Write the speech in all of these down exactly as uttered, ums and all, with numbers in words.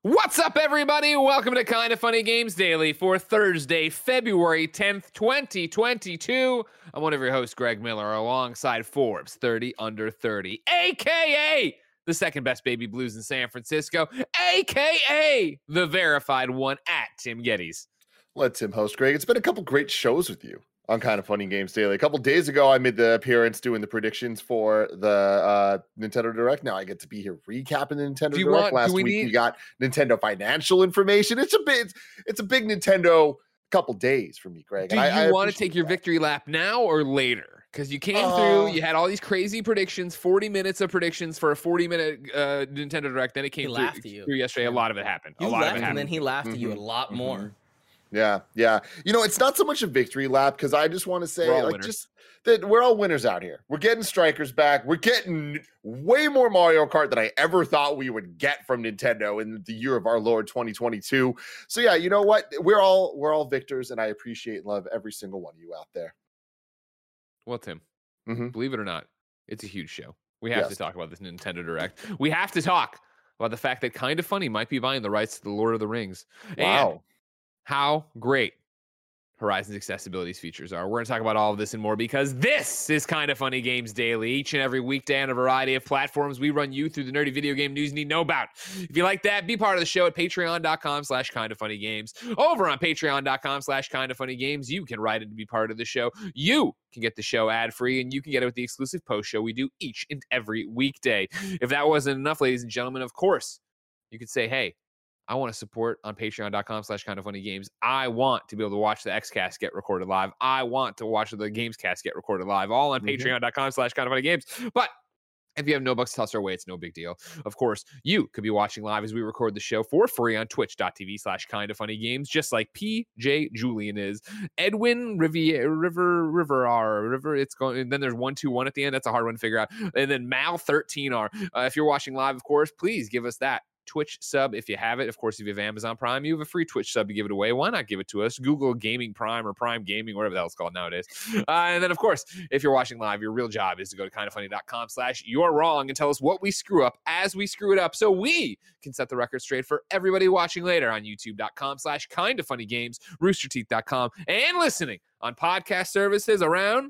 What's up, everybody? Welcome to Kind of Funny Games Daily for Thursday, February tenth, twenty twenty-two. I'm one of your hosts, Greg Miller, alongside Forbes thirty under thirty, a k a the second best baby blues in San Francisco, a k a the verified one at Tim Geddes. Let Tim host, Greg. It's been a couple great shows with you on Kind of Funny Games Daily. A couple days ago, I made the appearance doing the predictions for the uh, Nintendo Direct. Now I get to be here recapping the Nintendo Do you Direct. want- Last do we week need- we got Nintendo financial information. It's a big, it's a big Nintendo couple days for me, Greg. Do And I, you I want to appreciate take your that. victory lap now or later? Because you came Uh, through, you had all these crazy predictions, forty minutes of predictions for a forty minute uh, Nintendo Direct. Then it came He through, laughed at you. through yesterday. A lot of it happened. You a lot laughed, of it and happened. then he laughed at you a Mhm, lot mhm. more. Yeah, yeah. You know, it's not so much a victory lap because I just want to say, We're all like, winners. just that we're all winners out here. We're getting strikers back. We're getting way more Mario Kart than I ever thought we would get from Nintendo in the year of our Lord twenty twenty-two. So yeah, you know what? We're all we're all victors, and I appreciate and love every single one of you out there. Well, Tim, Mhm. believe it or not, it's a huge show. We have to Yes. talk about this Nintendo Direct. We have to talk about the fact that Kind of Funny might be buying the rights to the Lord of the Rings. And Wow. how great Horizon's accessibility's features are. We're going to talk about all of this and more because this is Kind of Funny Games Daily. Each and every weekday on a variety of platforms, we run you through the nerdy video game news you need to know about. If you like that, be part of the show at patreon.com slash kind of funny games. Over on patreon.com slash kind of funny games, you can write in to be part of the show. You can get the show ad-free, and you can get it with the exclusive post show we do each and every weekday. If that wasn't enough, ladies and gentlemen, of course, you could say, hey, I want to support on patreon.com slash kind of funny games. I want to be able to watch the Xcast get recorded live. I want to watch the Gamescast get recorded live, all on Mhm. patreon.com slash kind of funny games. But if you have no bucks to toss our way, it's no big deal. Of course, you could be watching live as we record the show for free on twitch.tv slash kind of funny games, just like P J Julian is. Edwin Rivier, River, River R, River, it's going, and then there's one two one at the end. That's a hard one to figure out. And then Mal thirteen R. Uh, if you're watching live, of course, please give us that Twitch sub if you have it. Of course, if you have Amazon Prime, you have a free Twitch sub to give it away. Why not give it to us? Google Gaming Prime or Prime Gaming, whatever the hell it's called nowadays. Uh, and then, of course, if you're watching live, your real job is to go to kindoffunny.com slash you're wrong and tell us what we screw up as we screw it up so we can set the record straight for everybody watching later on youtube.com slash kindoffunnygames, roosterteeth dot com, and listening on podcast services around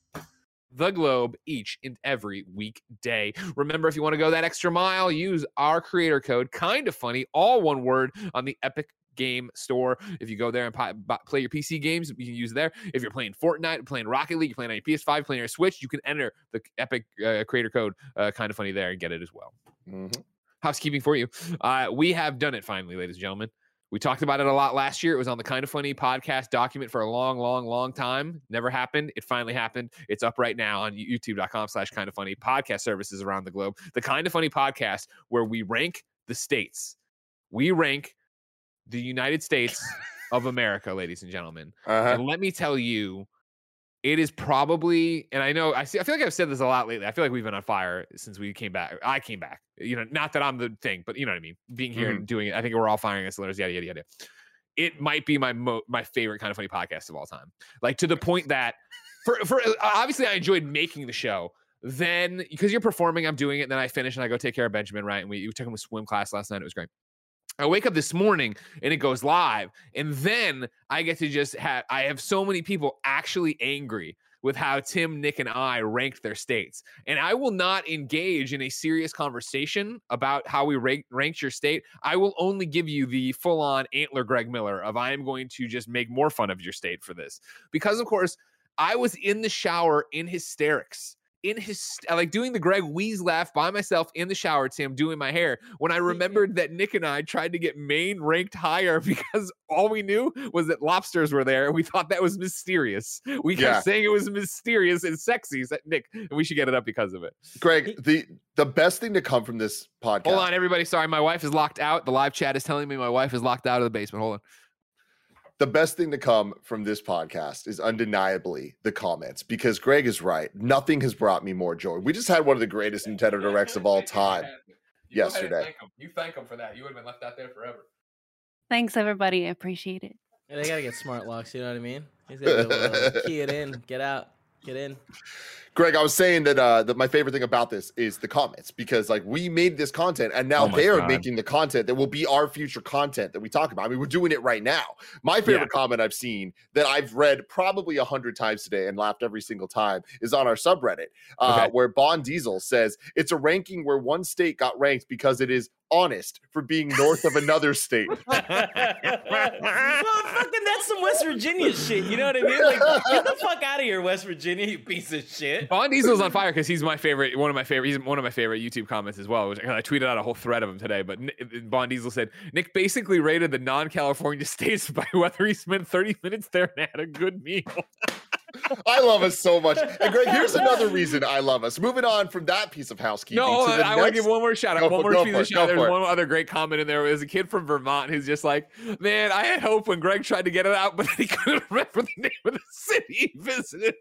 the globe each and every weekday. Remember, if you want to go that extra mile, use our creator code, Kind of Funny, all one word, on the Epic Game Store. If you go there and pi- b- play your P C games, you can use it there. If you're playing Fortnite, playing Rocket League, you're playing on your P S five, playing on your Switch, you can enter the Epic uh, creator code, uh, Kind of Funny, there and get it as well. Mhm. Housekeeping for you. Uh, we have done it finally, ladies and gentlemen. We talked about it a lot last year. It was on the Kind of Funny podcast document for a long, long, long time. Never happened. It finally happened. It's up right now on youtube.com slash kind of funny podcast services around the globe. The Kind of Funny podcast, where we rank the states. We rank the United States of America, ladies and gentlemen. Uh-huh. And let me tell you, it is probably, and I know, I see, I feel like I've said this a lot lately. I feel like we've been on fire since we came back. I came back, you know, not that I'm the thing, but you know what I mean? Being here and doing it. I think we're all firing us letters, yada, yada, yada. It might be my mo- my favorite Kind of Funny podcast of all time. Like, to the point that, for, for obviously I enjoyed making the show. Then, because you're performing, I'm doing it, and then I finish and I go take care of Benjamin, right? And we, we took him to swim class last night. It was great. I wake up this morning and it goes live, and then I get to just have, I have so many people actually angry with how Tim, Nick, and I ranked their states. And I will not engage in a serious conversation about how we rank, ranked your state. I will only give you the full-on antler Greg Miller of I am going to just make more fun of your state for this. Because, of course, I was in the shower in hysterics. In his, like doing the Greg Wheeze laugh by myself in the shower, Tim, doing my hair, when I remembered that Nick and I tried to get Maine ranked higher because all we knew was that lobsters were there, and we thought that was mysterious. We kept Yeah. saying it was mysterious and sexy, so Nick, and we should get it up because of it. Greg, the the best thing to come from this podcast. Hold on, everybody. Sorry, my wife is locked out. The live chat is telling me my wife is locked out of the basement. Hold on. The best thing to come from this podcast is undeniably the comments, because Greg is right. Nothing has brought me more joy. We just had one of the greatest Nintendo Directs of all time yesterday. You thank him for that. You would have been left out there forever. Thanks, everybody. I appreciate it. Yeah, they gotta get smart locks. You know what I mean? He's gotta be able to key it in, get out. Get in. Greg, I was saying that uh, that my favorite thing about this is the comments, because like we made this content and now Oh my they are God. making the content that will be our future content that we talk about. I mean, we're doing it right now. My favorite Yeah. comment I've seen that I've read probably a hundred times today and laughed every single time is on our subreddit, uh, Okay. where Bond Diesel says it's a ranking where one state got ranked because it is honest for being north of another state. Well, fucking that's some West Virginia shit. You know what I mean? Like, get the fuck out of here, West Virginia, you piece of shit. Bond Diesel's on fire because he's my favorite, one of my favorite, he's one of my favorite YouTube comments as well. Which I tweeted out a whole thread of him today. But Nick, Bond Diesel said Nick basically rated the non-California states by whether he spent thirty minutes there and had a good meal. I love us so much. And Greg, here's another reason I love us. Moving on from that piece of housekeeping. No, to the I want to next- give one more shout out. Go One for- more go piece for of it, shout go out. There's for it. one other great comment in there. There's a kid from Vermont who's just like, man, I had hope when Greg tried to get it out, but then he couldn't remember the name of the city he visited.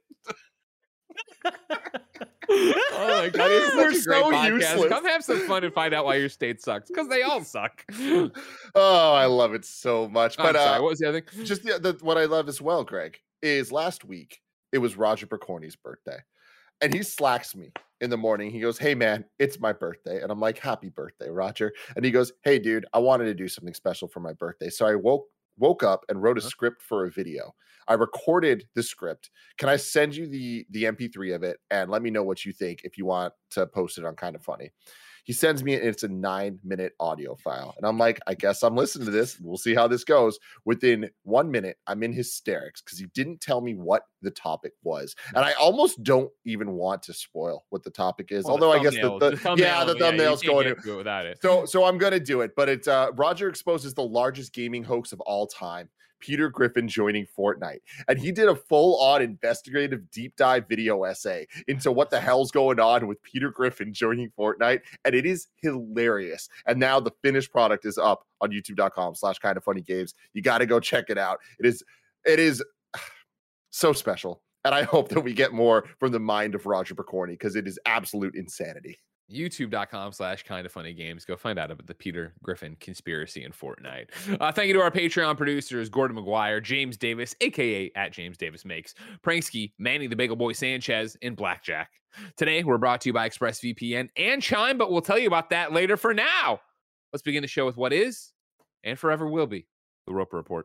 Oh my god, it's We're such a so great podcast. useless. Come have some fun and find out why your state sucks, because they all suck. Oh, I love it so much. I'm But sorry, uh, what was the other thing? just the, the, what I love as well, Greg, is last week it was Roger Percorni's birthday, and he slacks me in the morning. He goes, "Hey man, it's my birthday," and I'm like, "Happy birthday, Roger!" And he goes, "Hey dude, I wanted to do something special for my birthday, so I woke woke up and wrote a Huh? script for a video. I recorded the script. Can I send you the the M P three of it and let me know what you think if you want to post it on Kind of Funny?" He sends me it, and it's a nine minute audio file. And I'm like, I guess I'm listening to this. We'll see how this goes. Within one minute, I'm in hysterics because he didn't tell me what the topic was. And I almost don't even want to spoil what the topic is. Well, the Although I guess the, thumbnail- the, thumbnail, yeah, the you thumbnail's can't going get to. through it without it. So, so I'm going to do it. But it's uh, Roger exposes the largest gaming hoax of all time. Peter Griffin joining Fortnite. And he did a full-on investigative deep dive video essay into what the hell's going on with Peter Griffin joining Fortnite. And it is hilarious. And now the finished product is up on youtube.com slash kind of funny games. You got to go check it out. It is, it is so special. And I hope that we get more from the mind of Roger Percorni because it is absolute insanity. YouTube.com slash kind of funny games. Go find out about the Peter Griffin conspiracy in Fortnite. Uh, thank you to our Patreon producers, Gordon McGuire, James Davis, aka at James Davis Makes, Pranksky, Manny the Bagel Boy Sanchez, and Blackjack. Today, we're brought to you by ExpressVPN and Chime, but we'll tell you about that later. For now, let's begin the show with what is and forever will be the Roper Report.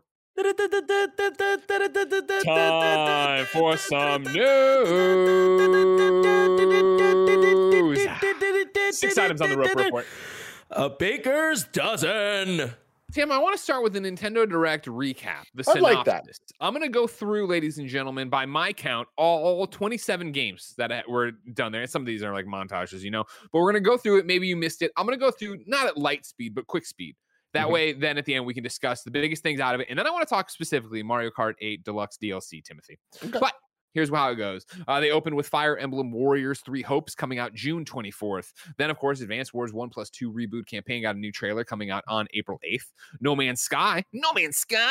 Time for some news. Six items on the Roper Report. A baker's dozen. Tim, I want to start with the Nintendo Direct recap. The I synopsis. like that. I'm going to go through, ladies and gentlemen, by my count, all twenty-seven games that were done there. And some of these are like montages, you know, but we're going to go through it. Maybe you missed it. I'm going to go through not at light speed, but quick speed. That Mhm. way, then at the end, we can discuss the biggest things out of it. And then I want to talk specifically Mario Kart eight Deluxe D L C, Timothy. Okay. But here's how it goes. Uh, they opened with Fire Emblem Warriors Three Hopes coming out June twenty-fourth. Then, of course, Advance Wars one plus two Reboot Campaign got a new trailer coming out on April eighth. No Man's Sky. No Man's Sky?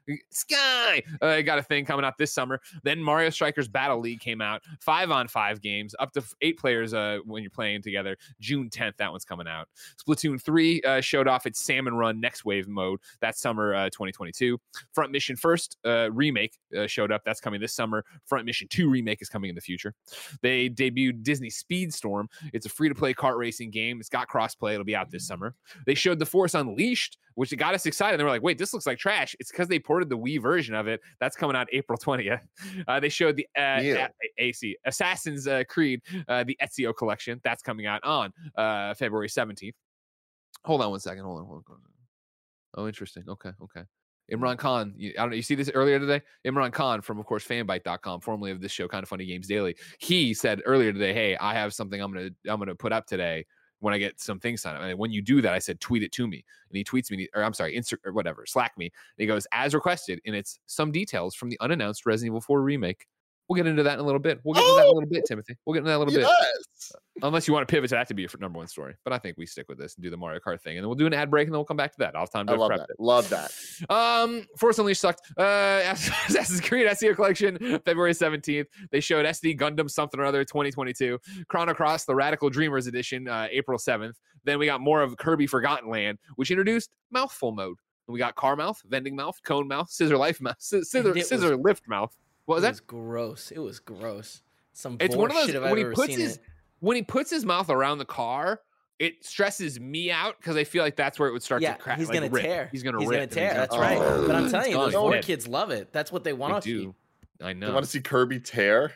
Sky! Uh, got a thing coming out this summer. Then Mario Strikers Battle League came out. Five on five games, up to eight players uh, when you're playing together. June tenth, that one's coming out. Splatoon three uh, showed off its Salmon Run Next Wave mode. That's summer uh, twenty twenty-two. Front Mission First uh, remake uh, showed up. That's coming this summer. Front Mission two remake is coming in the future. They debuted Disney Speedstorm. It's a free-to-play kart racing game. It's got crossplay. It'll be out this summer. They showed The Force Unleashed, which got us excited. They were like, wait, this looks like trash. It's because they ported the Wii version of it. That's coming out April twentieth. Uh, they showed the uh, Yeah. A- A C Assassin's uh, Creed, uh, the Ezio collection. That's coming out on uh, February seventeenth. Hold on one second. Hold on. Hold on. Oh, interesting. Okay. Okay. Imran Khan, you, I don't know. You see this earlier today? Imran Khan from, of course, fanbyte dot com, formerly of this show, Kind of Funny Games Daily. He said earlier today, "Hey, I have something I'm gonna I'm gonna put up today when I get some things signed up. And when you do that, I said tweet it to me." And he tweets me, or I'm sorry, Insta or whatever, Slack me. And he goes, "As requested," and it's some details from the unannounced Resident Evil four remake. We'll get into that in a little bit. We'll get into that in a little bit, Timothy. We'll get into that a little bit. Yes. Unless you want to pivot to that to be your number one story. But I think we stick with this and do the Mario Kart thing. And then we'll do an ad break and then we'll come back to that. I'll have time to I love prep that. it. Love that. Um, Force Unleashed sucked. Uh, Assassin's Creed S E O Collection, February seventeenth. They showed S D Gundam something or other, twenty twenty-two. Chrono Cross, the Radical Dreamers Edition, uh, April seventh. Then we got more of Kirby Forgotten Land, which introduced Mouthful Mode. We got Car Mouth, Vending Mouth, Cone Mouth, Scissor Life Mouth, Scissor, And it scissor was- Lift Mouth. What was it that? was gross. It was gross. Some It's one of those shit if when I've he ever puts seen his it. when he puts his mouth around the car, it stresses me out because I feel like that's where it would start Yeah, to crack. he's like, gonna rip. tear. He's gonna He's rip. gonna and tear. gonna- That's right. Oh. But I'm telling you, It's those gone. four Dead. kids love it. That's what they want They to see. do. I They know. want to see Kirby tear.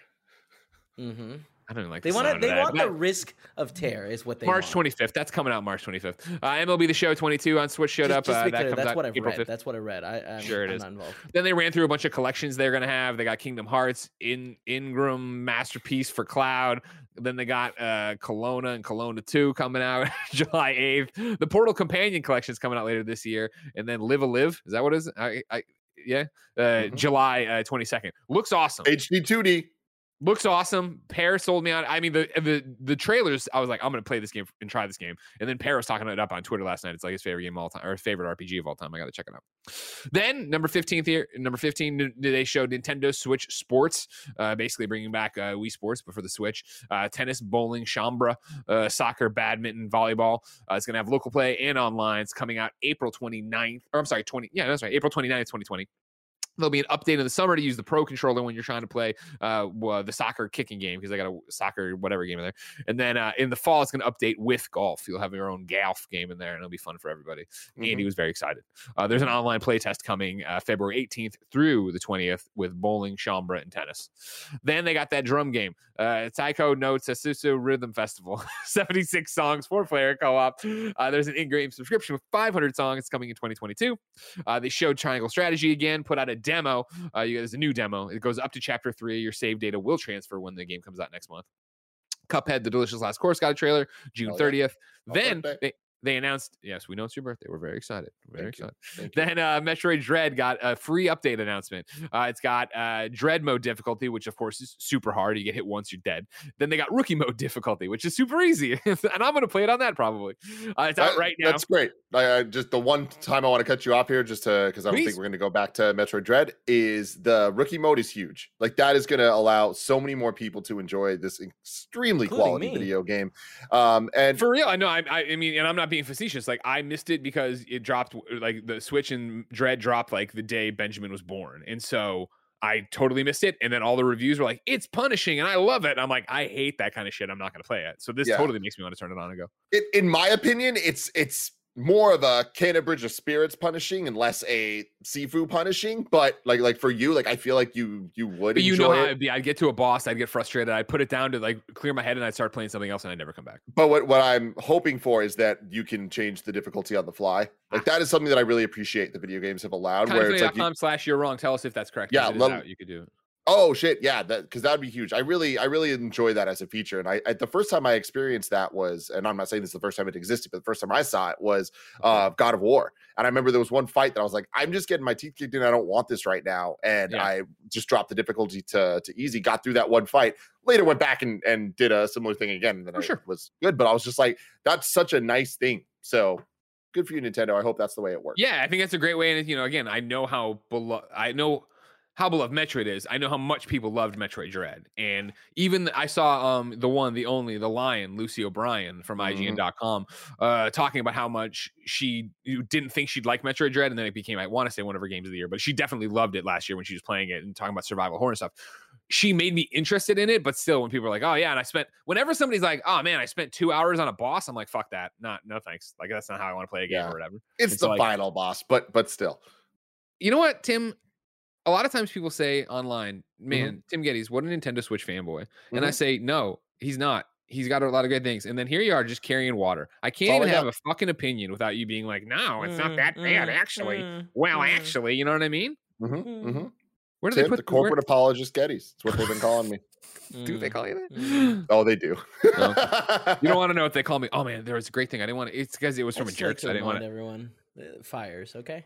Mm-hmm. I don't even like. They the want to. sound They of that. want That- the risk of tear. Is what they March want. twenty-fifth. That's coming out March twenty-fifth. Uh, M L B The Show twenty-two on Switch showed Just, up. just to uh, be that clear, comes that's out what I've April read. fifth. That's what I read. I, I'm, Sure it I'm is. not involved. Then they ran through a bunch of collections they're going to have. They got Kingdom Hearts, in Ingram Masterpiece for Cloud. Then they got uh, Kelowna and Kelowna two coming out July eighth. The Portal Companion Collection is coming out later this year. And then Live a Live. Is that what it is? I, I, yeah. Uh, Mhm. July uh, twenty-second. Looks awesome. H D two D. Looks awesome. Pear sold me out. I mean, the the the trailers. I was like, I'm gonna play this game and try this game. And then Pear was talking it up on Twitter last night. It's like his favorite game of all time, or his favorite R P G of all time. I gotta check it out. Then number fifteenth here, number fifteen, they showed Nintendo Switch Sports, uh, basically bringing back uh, Wii Sports, but for the Switch. Uh, tennis, bowling, chambra, uh, soccer, badminton, volleyball. Uh, it's gonna have local play and online. It's coming out April twenty-ninth. Or I'm sorry, twenty. Yeah, that's right. April twenty-ninth, twenty twenty. There'll be an update in the summer to use the Pro Controller when you're trying to play uh, well, the soccer kicking game, because I got a soccer whatever game in there. And then uh, in the fall, it's going to update with golf. You'll have your own golf game in there, and it'll be fun for everybody. Mm-hmm. Andy was very excited. Uh, there's an online play test coming uh, February eighteenth through the twentieth with bowling, chambra, and tennis. Then they got that drum game. Uh, Taiko no Tetsusu Rhythm Festival. seventy-six songs, four-player co-op. Uh, there's an in-game subscription with five hundred songs. It's coming in twenty twenty-two. Uh, they showed Triangle Strategy again, put out a demo. Uh, you, there's a new demo. It goes up to chapter three. Your save data will transfer when the game comes out next month. Cuphead, The Delicious Last Course got a trailer June thirtieth. Oh, Then birthday. they, they announced, yes, we know it's your birthday. We're very excited. We're very Thank you. excited. Thank you. Then uh, Metroid Dread got a free update announcement. Uh, it's got uh, Dread mode difficulty, which of course is super hard. You get hit once, you're dead. Then they got Rookie mode difficulty, which is super easy. And I'm going to play it on that probably. Uh, it's out That- right now. That's great. I, I just the one time I want to cut you off here, just to because I don't Please. think we're going to go back to Metroid Dread. Is the rookie mode is huge. Like that is going to allow so many more people to enjoy this extremely Including quality me. video game. Um, and For real, I know. I, I, I mean, and I'm not being facetious. Like, I missed it because it dropped. Like, the Switch and Dread dropped like the day Benjamin was born, and so I totally missed it. And then all the reviews were like, "It's punishing," and I love it. And I'm like, I hate that kind of shit. I'm not going to play it. So this Yeah. totally makes me want to turn it on and go. it, in my opinion, it's it's more of a Canna Bridge of Spirits punishing and less a Sifu punishing. But like like for you, like I feel like you you would But you enjoy know how it. it'd be. I'd get to a boss, I'd get frustrated, I'd put it down to like clear my head, and I'd start playing something else, and I'd never come back. But what, what I'm hoping for is that you can change the difficulty on the fly. Like that is something that I really appreciate the video games have allowed. Where it's like, you- com slash you're wrong. Tell us if that's correct. Yeah, If it is let- out, you could do it. oh shit, yeah, that because that'd be huge. I really, I really enjoy that as a feature. And I, I, the first time I experienced that was, and I'm not saying this is the first time it existed, but the first time I saw it was uh, God of War. And I remember there was one fight that I was like, I'm just getting my teeth kicked in. I don't want this right now. And Yeah. I just dropped the difficulty to to easy. Got through that one fight. Later went back and and did a similar thing again. And then For I sure. was good. But I was just like, that's such a nice thing. So good for you, Nintendo. I hope that's the way it works. Yeah, I think that's a great way. And you know, again, I know how beloved I know how beloved Metroid is. I know how much people loved Metroid Dread. And even I saw um the one, the only, the Lion, Lucy O'Brien from I G N dot com, uh, talking about how much she you didn't think she'd like Metroid Dread, and then it became, I want to say, one of her games of the year, but she definitely loved it last year when she was playing it and talking about survival horror and stuff. She made me interested in it, but still, when people are like, "Oh yeah," and I spent, whenever somebody's like, "Oh man, I spent two hours on a boss," I'm like, "Fuck that, not no thanks." Like that's not how I want to play a game Yeah. or whatever. It's It's the like- final boss, but but still. You know what, Tim? A lot of times people say online, man, Tim Geddes, what a Nintendo Switch fanboy. And I Mhm. say, no, he's not. He's got a lot of great things. And then here you are just carrying water. I can't all even I have got. a fucking opinion without you being like, no, it's not Mm, that bad, mm, actually. mm, Well, mm. actually, you know what I mean? Mhm, Mm. mhm. Where do Tim, they put the corporate apologist Geddes? That's what they've been calling me. where, do they call you that? Mm. Oh, they do. No. You don't want to know what they call me. Oh man, there was a great thing. I didn't want to. It's because it was I from a just like jerk. to So I didn't want remind to. everyone. Uh, fires, okay?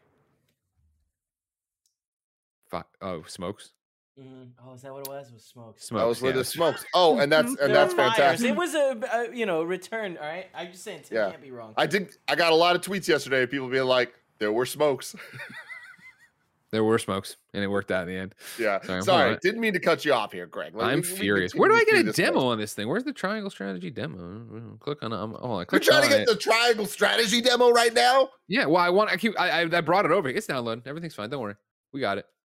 Fi- oh, smokes. Mm. Oh, is that what it was? It was smokes. Smokes. That was where yeah. the smokes. Oh, and that's There and were that's fires. fantastic. It was a, a you know return. All right, I'm just saying Tim Yeah. can't be wrong. I did. I got a lot of tweets yesterday of people being like, "There were smokes." There were smokes, and it worked out in the end. Yeah. Sorry, hold Sorry, on. didn't mean to cut you off here, Greg. Like, I'm we- we furious. Where do I continue get a through this demo list. on this thing? Where's the Triangle Strategy demo? Click on. Um, hold on. I You're clicked trying to on get it. the triangle strategy demo right now. Yeah. Well, I want. I keep. I, I I brought it over. It's downloading. Everything's fine. Don't worry. We got it.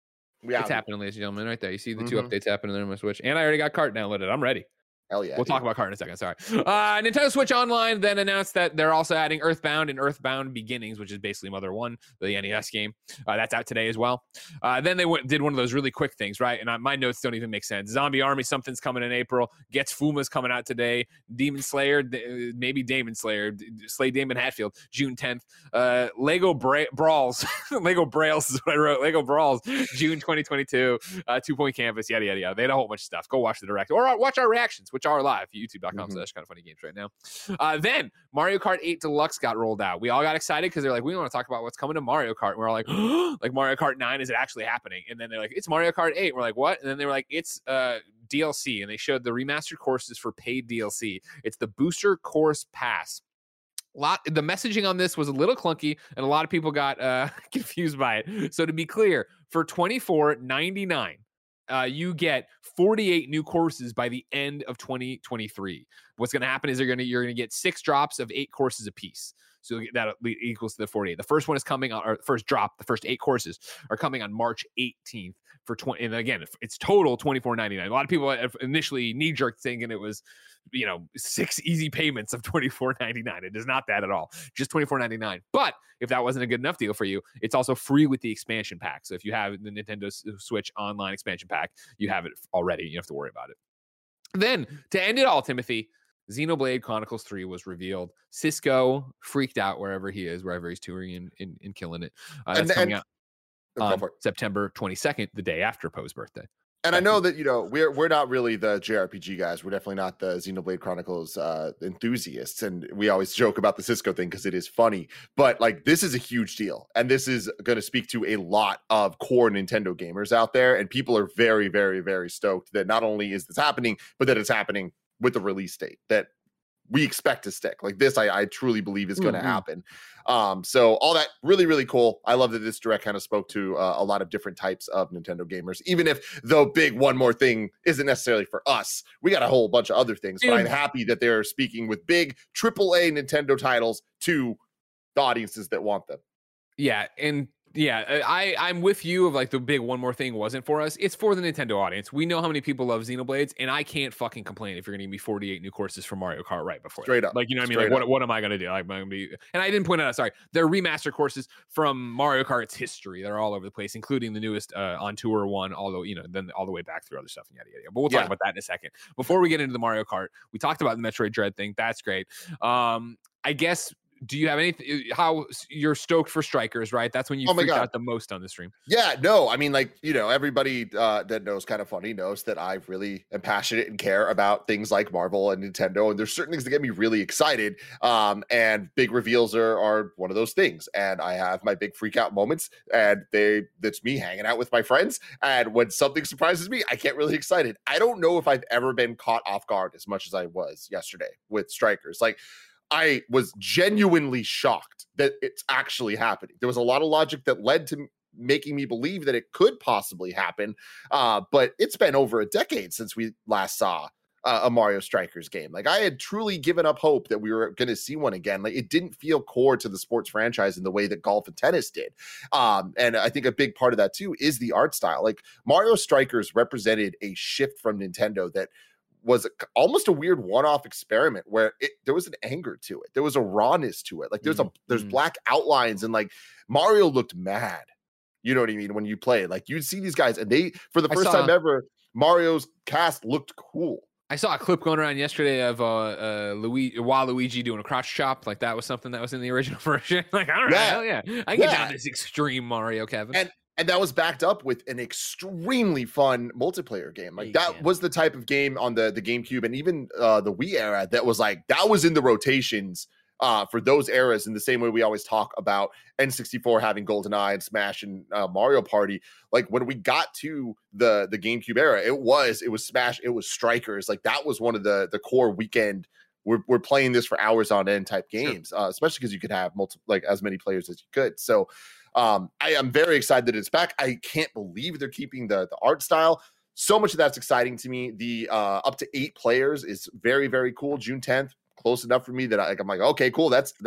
We It's out here. happening, ladies and gentlemen, right there. You see the two Mhm. updates happening there on my Switch. And I already got Cart downloaded. I'm ready. Hell yeah. We'll dude. talk about Cart in a second. Sorry. Uh, Nintendo Switch Online then announced that they're also adding Earthbound and Earthbound Beginnings, which is basically Mother One, the N E S game. Uh, that's out today as well. Uh, then they went, did one of those really quick things, right? And I, my notes don't even make sense. Zombie Army, something's coming in April. Gets Fuma's coming out today. Demon Slayer, d- maybe Demon Slayer, d- Slay Damon Hatfield, June tenth. Uh, Lego Bra- Brawls, Lego Brails is what I wrote. Lego Brawls, June twenty twenty-two. Uh, Two Point Canvas, yada yada yada. They had a whole bunch of stuff. Go watch the direct or watch our reactions, which are live. YouTube. YouTube.com Mhm. slash kind of funny games right now. Uh, then Mario Kart eight Deluxe got rolled out. We all got excited because they're like, we want to talk about what's coming to Mario Kart. And we're all like, like Mario Kart nine, is it actually happening? And then they're like, it's Mario Kart eight. We're like, what? And then they were like, it's uh, D L C. And they showed the remastered courses for paid D L C. It's the Booster Course Pass. Lot the messaging on this was a little clunky, and a lot of people got uh, confused by it. So to be clear, for twenty-four ninety-nine. Uh, you get forty-eight new courses by the end of twenty twenty-three. What's going to happen is you're going to you're going to get six drops of eight courses apiece. So that equals to the forty-eight. The first one is coming on, or first drop, the first eight courses are coming on March eighteenth for twenty. And again, it's total twenty-four ninety-nine. A lot of people initially knee jerked thinking it was, you know, six easy payments of twenty-four ninety-nine. It is not that at all. Just twenty-four ninety-nine. But if that wasn't a good enough deal for you, it's also free with the expansion pack. So if you have the Nintendo Switch Online expansion pack, you have it already. You don't have to worry about it. Then to end it all, Timothy, Xenoblade Chronicles three was revealed. Cisco freaked out wherever he is, wherever he's touring and, and, and killing it. Uh, that's And- coming and- out Go on for it. September twenty-second, the day after Poe's birthday. And I know that, you know, we're we're not really the J R P G guys. We're definitely not the Xenoblade Chronicles uh, enthusiasts. And we always joke about the Cisco thing because it is funny. But like, this is a huge deal. And this is going to speak to a lot of core Nintendo gamers out there. And people are very, very, very stoked that not only is this happening, but that it's happening with the release date that we expect to stick. Like this, I, I truly believe is going to Mm-hmm. happen. Um, so all that really, really cool. I love that this direct kind of spoke to uh, a lot of different types of Nintendo gamers, even if the big one more thing isn't necessarily for us. We got a whole bunch of other things, but I'm happy that they're speaking with big triple A Nintendo titles to the audiences that want them. Yeah, and yeah, I I'm with you of like the big one more thing wasn't for us. It's for the Nintendo audience. We know how many people love Xenoblades, and I can't fucking complain if you're going to give me forty-eight new courses for Mario Kart right before Straight that. up. Like, you know what I mean? Straight Like, what up. what am I going to do? Like, am I gonna be? And I didn't point out. Sorry, they're remaster courses from Mario Kart's history. They're all over the place, including the newest uh, on tour one. Although you know, then all the way back through other stuff and yada yada. yada. But we'll talk Yeah. about that in a second. Before we get into the Mario Kart, we talked about the Metroid Dread thing. That's great. Um, I guess. Do you have anything? How you're stoked for Strikers, right? That's when you Oh my freaked God. out the most on the stream. Yeah, no, I mean, like, you know, everybody uh, that knows Kind of Funny knows that I really am passionate and care about things like Marvel and Nintendo. And there's certain things that get me really excited. Um, and big reveals are, are one of those things. And I have my big freak out moments, and they that's me hanging out with my friends. And when something surprises me, I get really excited. I don't know if I've ever been caught off guard as much as I was yesterday with Strikers. Like, I was genuinely shocked that it's actually happening. There was a lot of logic that led to making me believe that it could possibly happen. Uh, but it's been over a decade since we last saw uh, a Mario Strikers game. Like, I had truly given up hope that we were going to see one again. Like, it didn't feel core to the sports franchise in the way that golf and tennis did. Um, and I think a big part of that too is the art style. Like, Mario Strikers represented a shift from Nintendo that was a, almost a weird one-off experiment where it, there was an anger to it. There was a rawness to it. Like, there's a there's Mhm. black outlines, and like Mario looked mad. You know what I mean? When you play, like, you'd see these guys, and they, for the I first saw- time ever, Mario's cast looked cool. I saw a clip going around yesterday of uh, uh Luigi, Waluigi doing a crotch chop. Like, that was something that was in the original version. Like, all right, Yeah. hell yeah, I can get Yeah. down this extreme Mario, Kevin. And And that was backed up with an extremely fun multiplayer game. Like, You that can. was the type of game on the, the GameCube and even uh, the Wii era that was like, that was in the rotations uh, for those eras, in the same way we always talk about N sixty-four having GoldenEye and Smash and uh, Mario Party. Like, when we got to the the GameCube era, it was it was Smash, it was Strikers. Like, that was one of the the core weekend. We're, we're playing this for hours on end type games, uh, especially because you could have multiple, like, as many players as you could. So um, I am very excited that it's back. I can't believe they're keeping the the art style. So much of that's exciting to me. The uh, up to eight players is very, very cool. June tenth, close enough for me that I, like, I'm like, okay, cool. That's that's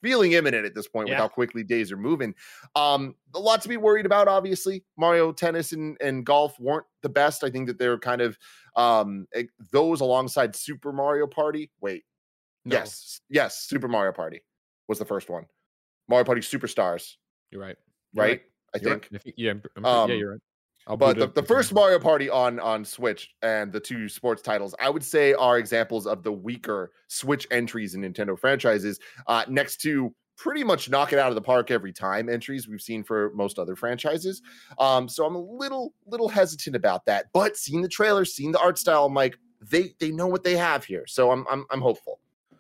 feeling imminent at this point Yeah. with how quickly days are moving. Um, a lot to be worried about, obviously. Mario Tennis and, and Golf weren't the best. I think that they're kind of um, those alongside Super Mario Party. Wait, No, yes, yes, Super Mario Party was the first one. Mario Party Superstars, you're right. You're right? I You're think. right. If you- Yeah, I'm, I'm- Um, yeah, you're right. I'll But boot the, up the the- first Mario Party on on Switch and the two sports titles, I would say, are examples of the weaker Switch entries in Nintendo franchises, uh, next to pretty much knock it out of the park every time entries we've seen for most other franchises. Um, so I'm a little little hesitant about that. But seeing the trailer, seeing the art style, I'm like, they they know what they have here. So I'm I'm I'm hopeful.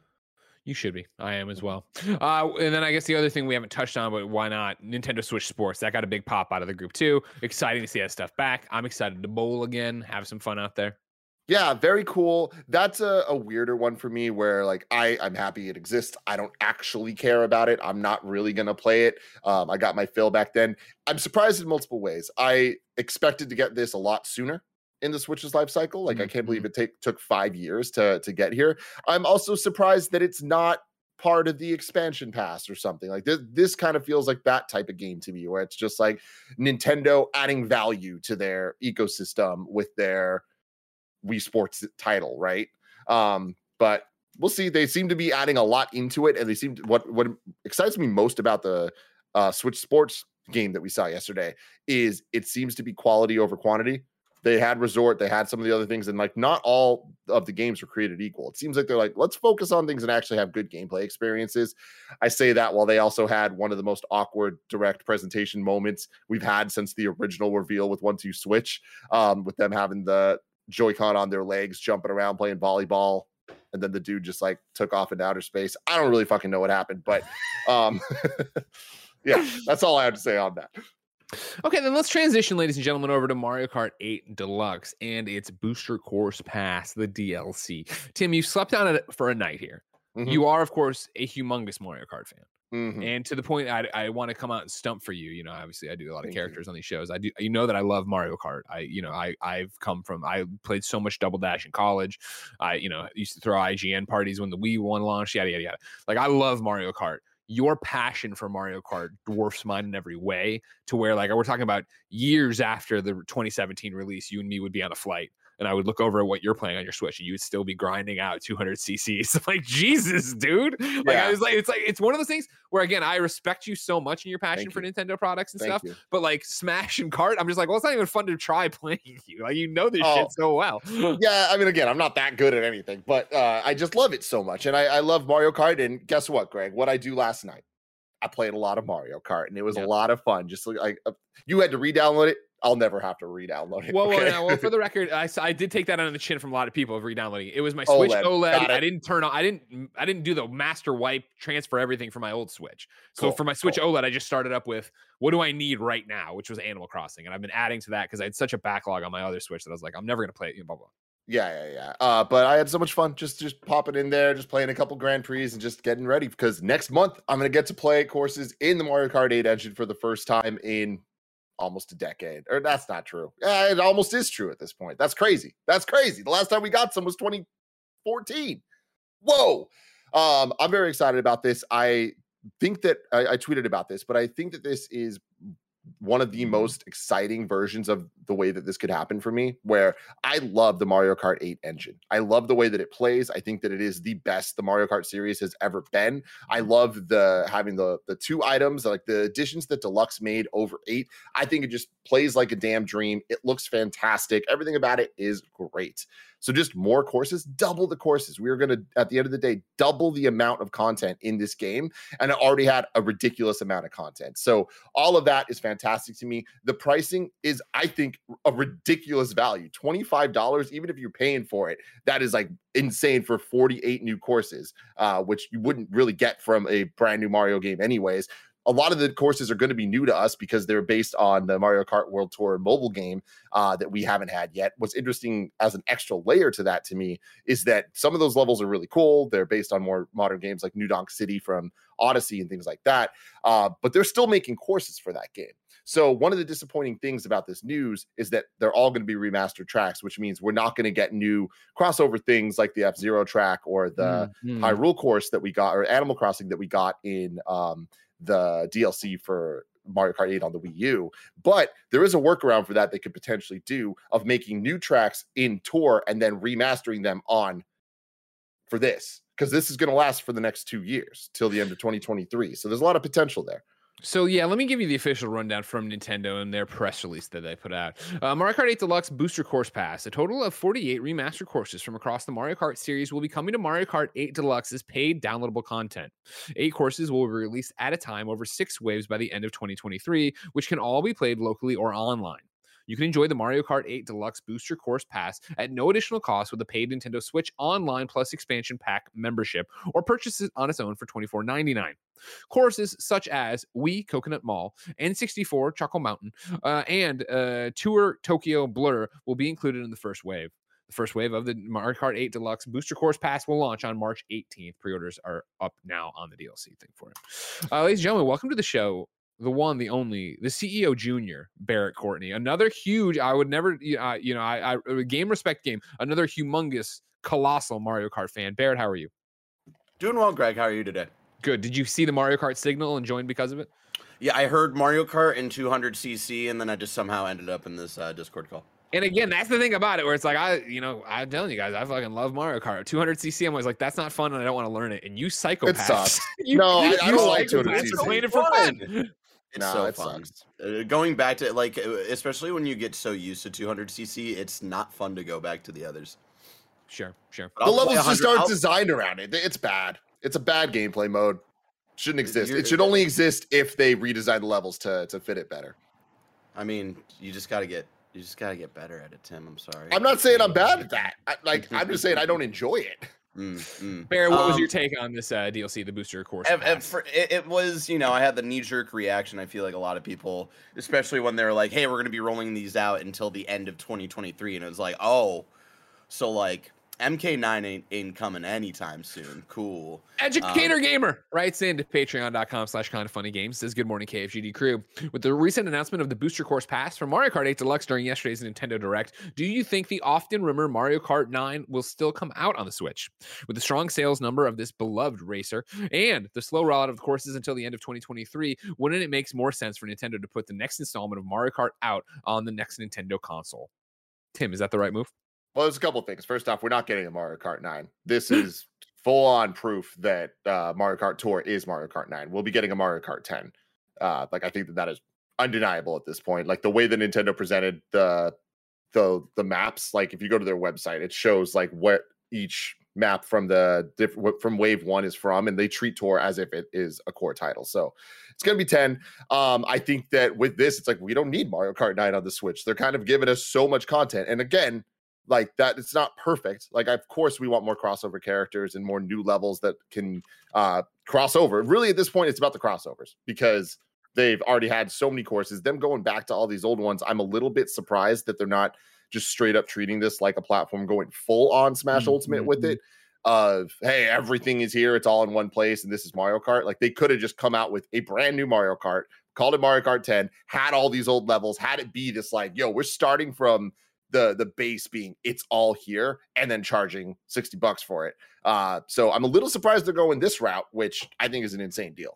You should be. I am as well. Uh, and then I guess the other thing we haven't touched on, but why not? Nintendo Switch Sports. That got a big pop out of the group too. Exciting to see that stuff back. I'm excited to bowl again, have some fun out there. Yeah, very cool. That's a, a weirder one for me where like I, I'm happy it exists. I don't actually care about it. I'm not really gonna play it. Um, I got my fill back then. I'm surprised in multiple ways. I expected to get this a lot sooner in the Switch's life cycle. Like, I can't believe it take took five years to to get here. I'm also surprised that it's not part of the expansion pass or something. Like this, this kind of feels like that type of game to me, where it's just like Nintendo adding value to their ecosystem with their Wii Sports title, right? Um, but we'll see. They seem to be adding a lot into it, and they seem to, what what excites me most about the uh, Switch Sports game that we saw yesterday is it seems to be quality over quantity. They had Resort, they had some of the other things, and like not all of the games were created equal. It seems like they're like, let's focus on things and actually have good gameplay experiences. I say that while they also had one of the most awkward direct presentation moments we've had since the original reveal with one two Switch, um, with them having the Joy-Con on their legs, jumping around, playing volleyball, and then the dude just like took off into outer space. I don't really fucking know what happened, but um, yeah, that's all I have to say on that. Okay, then let's transition, ladies and gentlemen, over to Mario Kart eight Deluxe and its Booster Course Pass, the D L C. Tim, you slept on it for a night here. Mhm. You are, of course, a humongous Mario Kart fan. Mhm. And to the point, I, I want to come out and stump for you. You know, obviously, I do a lot of Thank you. characters on these shows. I do, you know, that I love Mario Kart. I, you know, I, I've come from, I played so much Double Dash in college. I, you know, used to throw I G N parties when the Wii one launched. Yada yada yada. Like, I love Mario Kart. Your passion for Mario Kart dwarfs mine in every way. To where, like, we're talking about years after the twenty seventeen release, you and me would be on a flight, and I would look over at what you're playing on your Switch, and you would still be grinding out two hundred C Cs. I'm like, Jesus, dude. Like, Yeah. I was like, it's like, it's one of those things where, again, I respect you so much in your passion Thank for you. Nintendo products and Thank stuff. you. But like Smash and Kart, I'm just like, well, it's not even fun to try playing you. Like, you know this Oh. shit so well. Yeah, I mean, again, I'm not that good at anything, but uh, I just love it so much. And I, I love Mario Kart. And guess what, Greg? What I do last night, I played a lot of Mario Kart, and it was Yeah. a lot of fun. Just like uh, you had to re-download it. I'll never have to re-download it. Well, well, okay? now, well, for the record, I, s- I did take that on the chin from a lot of people of re-downloading it. It was my Switch OLED. OLED. Got it. I didn't turn on. I didn't. I didn't do the master wipe transfer everything from my old Switch. So Cool, for my Switch cool. OLED, I just started up with what do I need right now, which was Animal Crossing, and I've been adding to that because I had such a backlog on my other Switch that I was like, I'm never gonna play it. You know, blah blah. Yeah, yeah, yeah. Uh, but I had so much fun just just popping in there, just playing a couple Grand Prix and just getting ready because next month I'm gonna get to play courses in the Mario Kart eight engine for the first time in almost a decade. Or that's not true. Yeah, it almost is true at this point. That's crazy. That's crazy. The last time we got some was twenty fourteen. Whoa. Um, I'm very excited about this. I think that I, I tweeted about this, but I think that this is one of the most exciting versions of the way that this could happen for me, where I love the Mario Kart eight engine. I love the way that it plays. I think that it is the best the Mario Kart series has ever been. I love the having the the two items, like the additions that Deluxe made over eight. I think it just plays like a damn dream. It looks fantastic. Everything about it is great. So just more courses, double the courses. We are going to, at the end of the day, double the amount of content in this game. And it already had a ridiculous amount of content. So all of that is fantastic to me. The pricing is, I think, a ridiculous value. twenty-five dollars, even if you're paying for it, that is like insane for forty-eight new courses, uh, which you wouldn't really get from a brand new Mario game anyways. A lot of the courses are going to be new to us because they're based on the Mario Kart World Tour mobile game uh, that we haven't had yet. What's interesting as an extra layer to that to me is that some of those levels are really cool. They're based on more modern games like New Donk City from Odyssey and things like that. Uh, but they're still making courses for that game. So one of the disappointing things about this news is that they're all going to be remastered tracks, which means we're not going to get new crossover things like the F-Zero track or the mm-hmm. Hyrule course that we got, or Animal Crossing that we got in um, the D L C for Mario Kart eight on the Wii U. But there is a workaround for that they could potentially do of making new tracks in Tour and then remastering them on for this, because this is going to last for the next two years till the end of twenty twenty-three. So there's a lot of potential there. So yeah, let me give you the official rundown from Nintendo and their press release that they put out. Uh, Mario Kart eight Deluxe Booster Course Pass. A total of forty-eight remastered courses from across the Mario Kart series will be coming to Mario Kart eight Deluxe's paid downloadable content. Eight courses will be released at a time over six waves by the end of twenty twenty-three, which can all be played locally or online. You can enjoy the Mario Kart eight Deluxe Booster Course Pass at no additional cost with a paid Nintendo Switch Online Plus Expansion Pack membership, or purchase it on its own for twenty-four ninety-nine. Courses such as Wii Coconut Mall, N sixty-four Choco Mountain, uh, and uh, Tour Tokyo Blur will be included in the first wave. The first wave of the Mario Kart eight Deluxe Booster Course Pass will launch on March eighteenth. Pre-orders are up now on the D L C thing for it. Uh, ladies and gentlemen, welcome to the show. The one, the only, the C E O Junior, Barrett Courtney. Another huge, I would never, uh, you know, I, I game respect game. Another humongous, colossal Mario Kart fan. Barrett, how are you? Doing well, Greg. How are you today? Good. Did you see the Mario Kart signal and join because of it? Yeah, I heard Mario Kart in two hundred c c, and then I just somehow ended up in this uh, Discord call. And again, that's the thing about it, where it's like, I, you know, I'm telling you guys, I fucking love Mario Kart. two hundred c c, I'm always like, that's not fun, and I don't want to learn it. And you psychopaths. It sucks. you, no, I, I you don't like two hundred c c. Playing it for fun. It's no, so it fun. Sucks. Uh, going back to, like, especially when you get so used to two hundred c c, it's not fun to go back to the others. Sure, sure. The levels just aren't designed around it. It's bad. It's a bad gameplay mode. Shouldn't exist. You're, it should only exist if they redesign the levels to to fit it better. I mean, you just gotta get you just gotta get better at it, Tim. I'm sorry. I'm not saying I'm bad at that. I, like I'm just saying I don't enjoy it. Mm, mm. Barry, what was um, your take on this uh, D L C, the booster course? At, at, for, it, it was, you know, I had the knee-jerk reaction. I feel like a lot of people, especially when they're like, hey, we're going to be rolling these out until the end of twenty twenty-three. And it was like, oh, so like M K nine ain't, ain't coming anytime soon. Cool. Educator um, Gamer writes into patreon.com slash kind of funny games. Says, good morning, K F G D crew. With the recent announcement of the Booster Course Pass for Mario Kart eight Deluxe during yesterday's Nintendo Direct, do you think the often rumored Mario Kart nine will still come out on the Switch? With the strong sales number of this beloved racer and the slow rollout of the courses until the end of twenty twenty-three, wouldn't it make more sense for Nintendo to put the next installment of Mario Kart out on the next Nintendo console? Tim, is that the right move? Well, there's a couple of things. First off, we're not getting a Mario Kart nine. This is full-on proof that uh, Mario Kart Tour is Mario Kart nine. We'll be getting a Mario Kart ten. Uh, like I think that that is undeniable at this point. Like the way that Nintendo presented the the the maps. Like if you go to their website, it shows like what each map from the diff- from Wave One is from, and they treat Tour as if it is a core title. So it's gonna be ten. Um, I think that with this, it's like we don't need Mario Kart nine on the Switch. They're kind of giving us so much content, and again, like that, it's not perfect. Like, of course, we want more crossover characters and more new levels that can uh, cross over. Really, at this point, it's about the crossovers because they've already had so many courses. Them going back to all these old ones, I'm a little bit surprised that they're not just straight up treating this like a platform, going full on Smash mm-hmm. Ultimate with it. Of hey, everything is here, it's all in one place, and this is Mario Kart. Like they could have just come out with a brand new Mario Kart, called it Mario Kart ten, had all these old levels, had it be this like, yo, we're starting from the the base being it's all here and then charging sixty bucks for it. Uh, so I'm a little surprised they're going this route, which I think is an insane deal.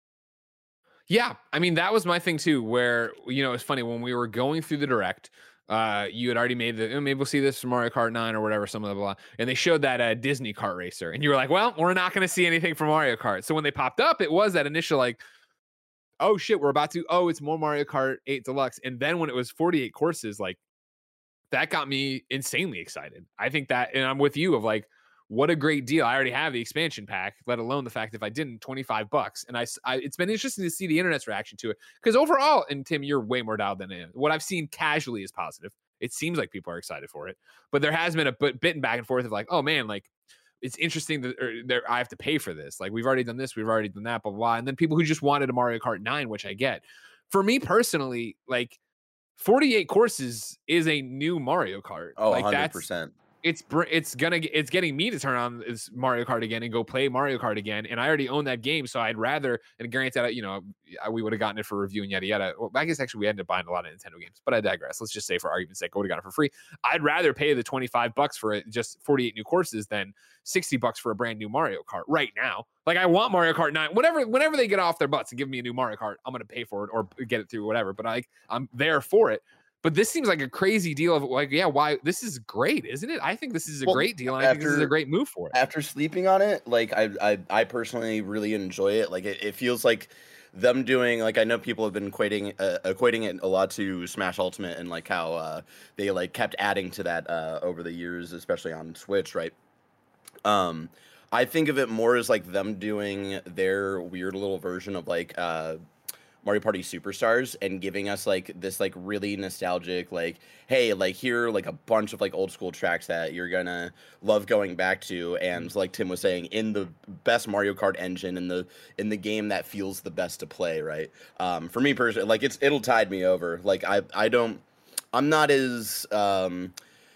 Yeah, I mean, that was my thing too, where, you know, it's funny when we were going through the Direct, uh, you had already made the, oh, maybe we'll see this from Mario Kart nine or whatever, some of the blah, and they showed that uh, Disney kart racer, and you were like, well, we're not going to see anything from Mario Kart. So when they popped up, it was that initial like, oh shit, we're about to, oh, it's more Mario Kart eight Deluxe. And then when it was forty-eight courses, like, that got me insanely excited. I think that, and I'm with you of like, what a great deal. I already have the expansion pack, let alone the fact if I didn't, twenty-five bucks. And I, I it's been interesting to see the internet's reaction to it. Because overall, and Tim, you're way more dialed than I am. What I've seen casually is positive. It seems like people are excited for it. But there has been a bit bitten back and forth of like, oh man, like, it's interesting that or there I have to pay for this. Like, we've already done this, we've already done that, blah, blah, blah. And then people who just wanted a Mario Kart nine, which I get. For me personally, like, forty-eight courses is a new Mario Kart. Oh, like one hundred percent. it's br- it's gonna get- it's getting me to turn on this Mario Kart again and go play Mario Kart again. And I already own that game, so I'd rather. And granted, you know, we would have gotten it for review and yada yada. Well, I guess actually we ended up buying a lot of Nintendo games, but I digress. Let's just say for argument's sake, I would have got it for free. I'd rather pay the twenty-five bucks for it, just forty-eight new courses, than sixty bucks for a brand new Mario Kart right now. Like I want Mario Kart nine. Whenever whenever they get off their butts and give me a new Mario Kart, I'm gonna pay for it or get it through whatever. But I I'm there for it. But this seems like a crazy deal of like, yeah, why this is great, isn't it? I think this is a Well, great deal. And I think this is a after- great move for it. After sleeping on it, like I I, I personally really enjoy it. Like it, it feels like them doing like I know people have been equating uh, equating it a lot to Smash Ultimate and like how uh, they like kept adding to that uh, over the years, especially on Switch, right? Um, I think of it more as like them doing their weird little version of like uh, Mario Party Superstars and giving us like this like really nostalgic like hey like here are like a bunch of like old school tracks that you're gonna love going back to, and like Tim was saying, in the best Mario Kart engine, in the in the game that feels the best to play, right? Um, for me personally, like it's it'll tide me over. Like I I don't I'm not as um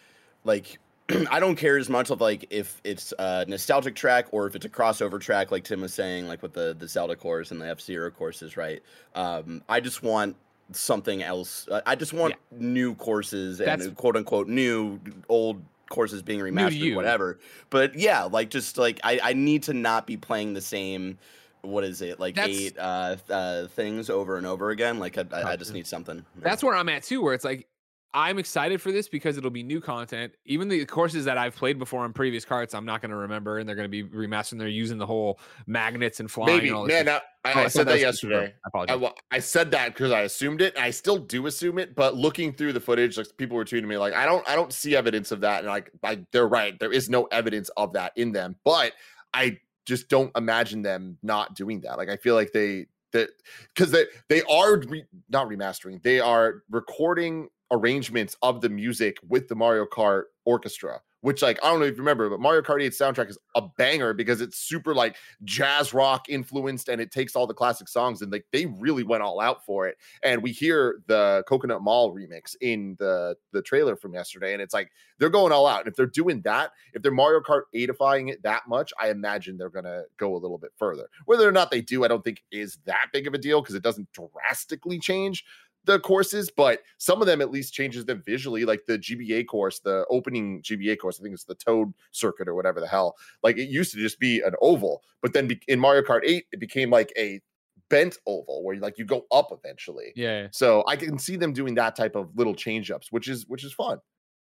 like I don't care as much of like if it's a nostalgic track or if it's a crossover track, like Tim was saying, like with the the Zelda course and the F-Zero courses, right? Um, I just want something else. Uh, I just want Yeah. new courses and That's- quote unquote new old courses being to remastered, you. whatever. But yeah, like just like I I need to not be playing the same. What is it like That's- eight uh, uh things over and over again? Like I, I, I just Gotcha. need something. That's where I'm at too, where it's like I'm excited for this because it'll be new content. Even the courses that I've played before on previous carts, I'm not going to remember, and they're going to be remastered. They're using the whole magnets and flying. Maybe, and all this man. shit. I, Oh, I, I said that was yesterday. I apologize. I, wa- I said that because I assumed it, and I still do assume it. But looking through the footage, like people were tweeting me, like I don't, I don't see evidence of that, and like, I, they're right. There is no evidence of that in them, but I just don't imagine them not doing that. Like I feel like they that because they they are re, not remastering. They are recording arrangements of the music with the Mario Kart orchestra, which like I don't know if you remember, but Mario Kart eight soundtrack is a banger because it's super like jazz rock influenced, and it takes all the classic songs, and like they really went all out for it. And we hear the Coconut Mall remix in the the trailer from yesterday, and it's like they're going all out. And if they're doing that, if they're Mario Kart eightifying it that much, I imagine they're gonna go a little bit further. Whether or not they do, I don't think is that big of a deal because it doesn't drastically change the courses, but some of them at least changes them visually, like the G B A course, the opening G B A course. I think it's the Toad Circuit or whatever the hell. Like it used to just be an oval, but then be- in Mario Kart eight, it became like a bent oval where like you go up eventually. Yeah. So I can see them doing that type of little change ups, which is which is fun.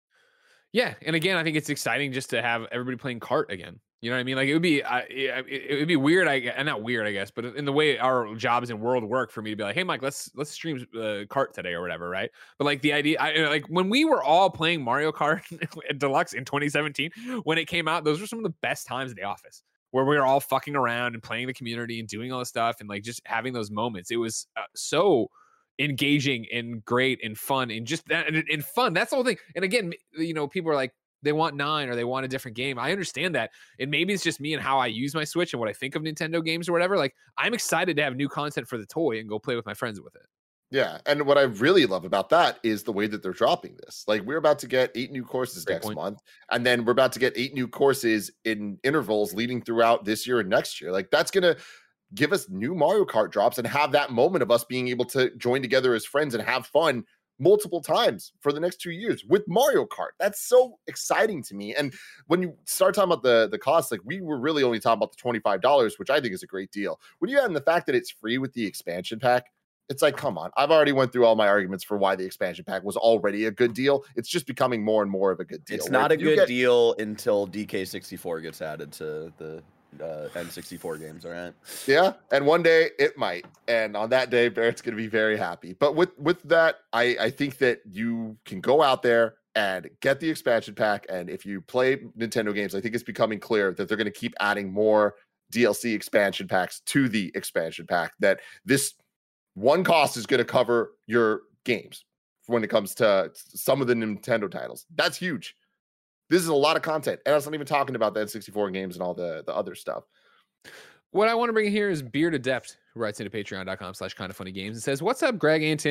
Yeah, and again, I think it's exciting just to have everybody playing kart again. You know what I mean? Like it would be, uh, it, it would be weird. I and not weird, I guess, but in the way our jobs and world work, for me to be like, hey, Mike, let's let's stream uh, kart today or whatever, right? But like the idea, I like when we were all playing Mario Kart Deluxe in twenty seventeen when it came out, those were some of the best times in the office where we were all fucking around and playing the community and doing all this stuff and like just having those moments. It was uh, so engaging and great and fun and just that and, and fun. That's the whole thing. And again, you know, people are like, they want nine or they want a different game. I understand that. And maybe it's just me and how I use my Switch and what I think of Nintendo games or whatever. Like I'm excited to have new content for the toy and go play with my friends with it. Yeah. And what I really love about that is the way that they're dropping this. Like we're about to get eight new courses Great next point. month. And then we're about to get eight new courses in intervals leading throughout this year and next year. Like that's going to give us new Mario Kart drops and have that moment of us being able to join together as friends and have fun multiple times for the next two years with Mario Kart. That's so exciting to me. And when you start talking about the, the cost, like we were really only talking about the twenty-five dollars, which I think is a great deal. When you add in the fact that it's free with the expansion pack, it's like, come on. I've already went through all my arguments for why the expansion pack was already a good deal. It's just becoming more and more of a good deal. It's Where not a if you good get- deal until D K sixty-four gets added to the uh, N sixty-four games. All right. Yeah, and one day it might, and on that day, Barrett's going to be very happy. But with with that, I I think that you can go out there and get the expansion pack. And if you play Nintendo games, I think it's becoming clear that they're going to keep adding more D L C expansion packs to the expansion pack. That this one cost is going to cover your games when it comes to some of the Nintendo titles. That's huge. This is a lot of content, and I was not even talking about the N sixty-four games and all the the other stuff. What I want to bring here is Beard Adept, who writes into patreon.com slash kind of funny games and says, what's up, Greg and Tim?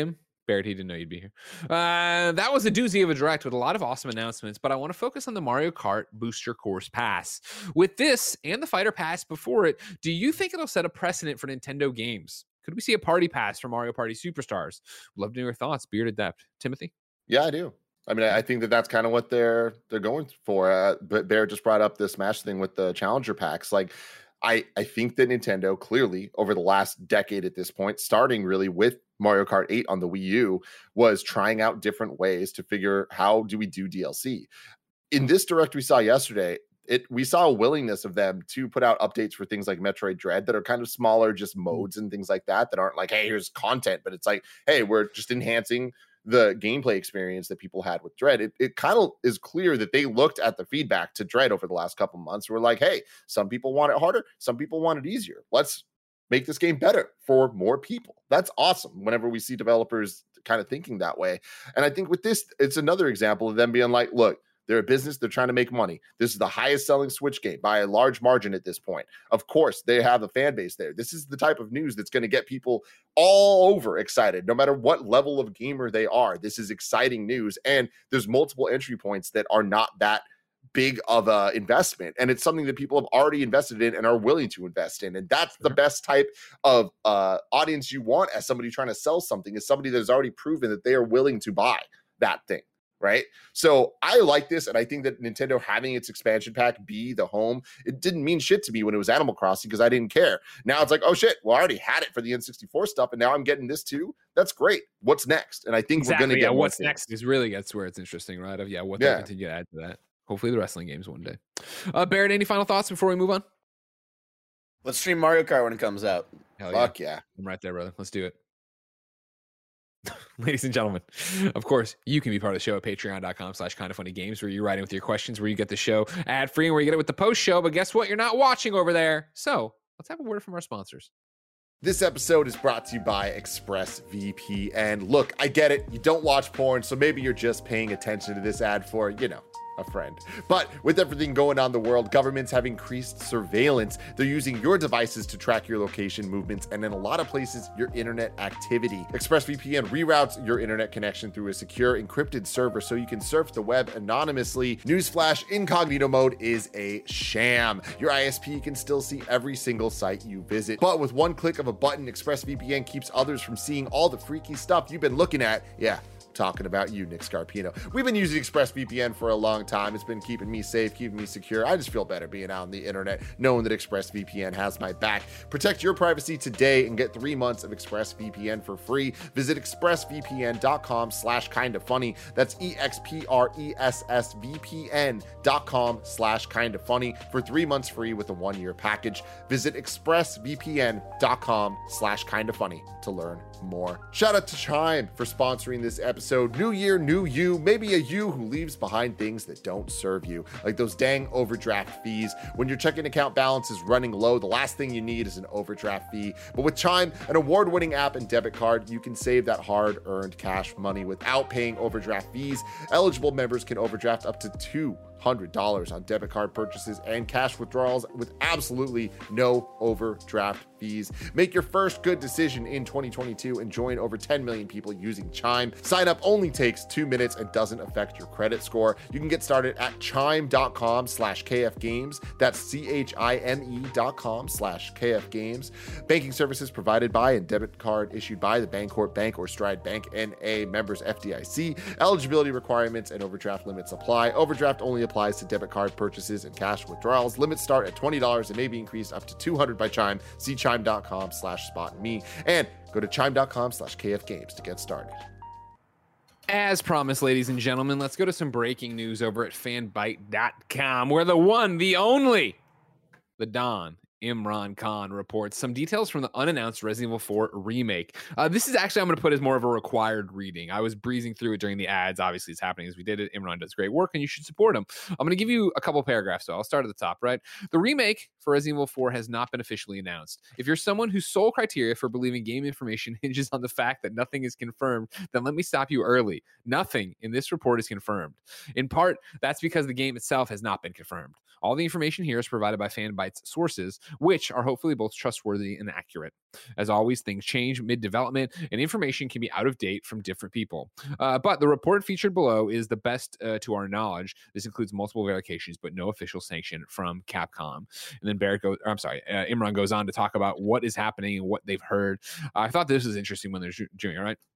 Barrett, he didn't know you'd be here. Uh, that was a doozy of a direct with a lot of awesome announcements, but I want to focus on the Mario Kart Booster Course Pass. With this and the Fighter Pass before it, do you think it'll set a precedent for Nintendo games? Could we see a party pass for Mario Party Superstars? Love to know your thoughts. Beard Adept. Timothy? Yeah, I do. I mean, I think that that's kind of what they're they're going for. Uh, but Barrett just brought up the Smash thing with the Challenger packs. Like, I, I think that Nintendo clearly over the last decade at this point, starting really with Mario Kart eight on the Wii U, was trying out different ways to figure how do we do D L C. In this direct we saw yesterday, it we saw a willingness of them to put out updates for things like Metroid Dread that are kind of smaller, just modes and things like that, that aren't like, hey, here's content, but it's like, hey, we're just enhancing the gameplay experience that people had with Dread. It, it kind of is clear that they looked at the feedback to Dread over the last couple months. We're like, hey, some people want it harder, some people want it easier. Let's make this game better for more people. That's awesome whenever we see developers kind of thinking that way. And I think with this, it's another example of them being like, look, they're a business. They're trying to make money. This is the highest selling Switch game by a large margin at this point. Of course, they have a fan base there. This is the type of news that's going to get people all over excited, no matter what level of gamer they are. This is exciting news. And there's multiple entry points that are not that big of a investment. And it's something that people have already invested in and are willing to invest in. And that's the best type of uh, audience you want as somebody trying to sell something, is somebody that has already proven that they are willing to buy that thing. Right. So I like this. And I think that Nintendo having its expansion pack be the home, it didn't mean shit to me when it was Animal Crossing because I didn't care. Now it's like, oh shit, well, I already had it for the N sixty-four stuff. And now I'm getting this too. That's great. What's next? And I think exactly, we're going to yeah, get what's more next is really that's where it's interesting, right? Of yeah, what Yeah. they'll continue to add to that. Hopefully the wrestling games one day. Uh, Barrett, any final thoughts before we move on? Let's stream Mario Kart when it comes out. Hell Fuck yeah. yeah. I'm right there, brother. Let's do it. Ladies and gentlemen, of course, you can be part of the show at patreon.com slash kind of funny games, where you write in with your questions, where you get the show ad free, and where you get it with the post show. But guess what? You're not watching over there. So let's have a word from our sponsors. This episode is brought to you by ExpressVPN. Look, I get it. You don't watch porn, so maybe you're just paying attention to this ad for, you know, a friend. But with everything going on in the world, governments have increased surveillance. They're using your devices to track your location movements, and in a lot of places, your internet activity. ExpressVPN reroutes your internet connection through a secure encrypted server so you can surf the web anonymously. Newsflash, incognito mode is a sham. Your I S P can still see every single site you visit, but with one click of a button, ExpressVPN keeps others from seeing all the freaky stuff you've been looking at. Yeah, talking about you, Nick Scarpino. We've been using ExpressVPN for a long time. It's been keeping me safe, keeping me secure. I just feel better being out on the internet, knowing that ExpressVPN has my back. Protect your privacy today and get three months of ExpressVPN for free. Visit expressvpn.com slash kind of funny. That's E-X-P-R-E-S-S-V-P-N dot com slash kind of funny for three months free with a one-year package. Visit expressvpn.com slash kind of funny to learn more. Shout out to Chime for sponsoring this episode. New year, new you, maybe a you who leaves behind things that don't serve you, like those dang overdraft fees. When your checking account balance is running low, the last thing you need is an overdraft fee. But with Chime, an award-winning app and debit card, you can save that hard-earned cash money without paying overdraft fees. Eligible members can overdraft up to two hundred dollars on debit card purchases and cash withdrawals with absolutely no overdraft fees. Make your first good decision in twenty twenty-two and join over ten million people using Chime. Sign up only takes two minutes and doesn't affect your credit score. You can get started at chime.com slash kfgames. That's C-H-I-M-E dot com slash kfgames. Banking services provided by and debit card issued by the Bancorp Bank or Stride Bank N A, members F D I C. Eligibility requirements and overdraft limits apply. Overdraft only applies to debit card purchases and cash withdrawals. Limits start at twenty dollars and may be increased up to two hundred dollars by Chime. See chime.com slash spot me and go to chime.com slash kfgames to get started. As promised, ladies and gentlemen, let's go to some breaking news over at fanbyte dot com, where the one, the only, the Don Imran Khan reports some details from the unannounced Resident Evil four remake. Uh, this is actually, I'm going to put as more of a required reading. I was breezing through it during the ads. Obviously, it's happening as we did it. Imran does great work, and you should support him. I'm going to give you a couple paragraphs, so I'll start at the top, right? The remake for Resident Evil four has not been officially announced. If you're someone whose sole criteria for believing game information hinges on the fact that nothing is confirmed, then let me stop you early. Nothing in this report is confirmed. In part, that's because the game itself has not been confirmed. All the information here is provided by Fanbyte's sources, which are hopefully both trustworthy and accurate. As always, things change mid-development, and information can be out of date from different people. Uh, but the report featured below is the best uh, to our knowledge. This includes multiple verifications, but no official sanction from Capcom. And then Barrett goes, or I'm sorry, uh, Imran goes on to talk about what is happening and what they've heard. Uh, I thought this was interesting when they're doing it, right?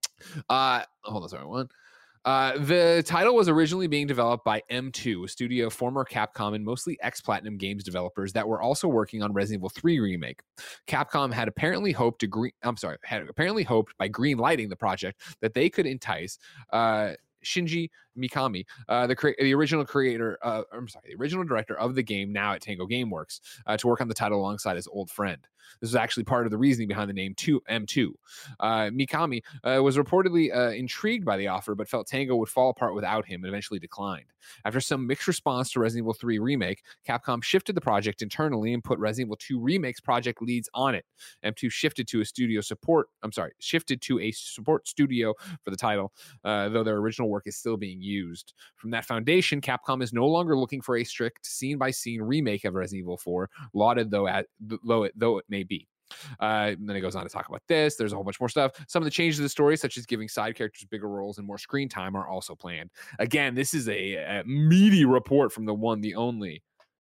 Uh, hold on, sorry, one. Uh, the title was originally being developed by M two, a studio of former Capcom and mostly ex-Platinum Games developers that were also working on Resident Evil three remake. Capcom had apparently hoped to green, I'm sorry, had apparently hoped by green lighting the project that they could entice uh, Shinji Mikami, uh, the cre- the original creator, uh, I'm sorry, the original director of the game now at Tango Gameworks, uh, to work on the title alongside his old friend. This was actually part of the reasoning behind the name M two. Uh, Mikami uh, was reportedly uh, intrigued by the offer, but felt Tango would fall apart without him and eventually declined. After some mixed response to Resident Evil three Remake, Capcom shifted the project internally and put Resident Evil two Remake's project leads on it. M two shifted to a studio support, I'm sorry, shifted to a support studio for the title, uh, though their original work is still being used. From that foundation, Capcom is no longer looking for a strict scene-by-scene remake of Resident Evil four, lauded though, at, though, it, though it may be. Uh, and then it goes on to talk about this. There's a whole bunch more stuff. Some of the changes to the story, such as giving side characters bigger roles and more screen time, are also planned. Again, this is a, a meaty report from the one, the only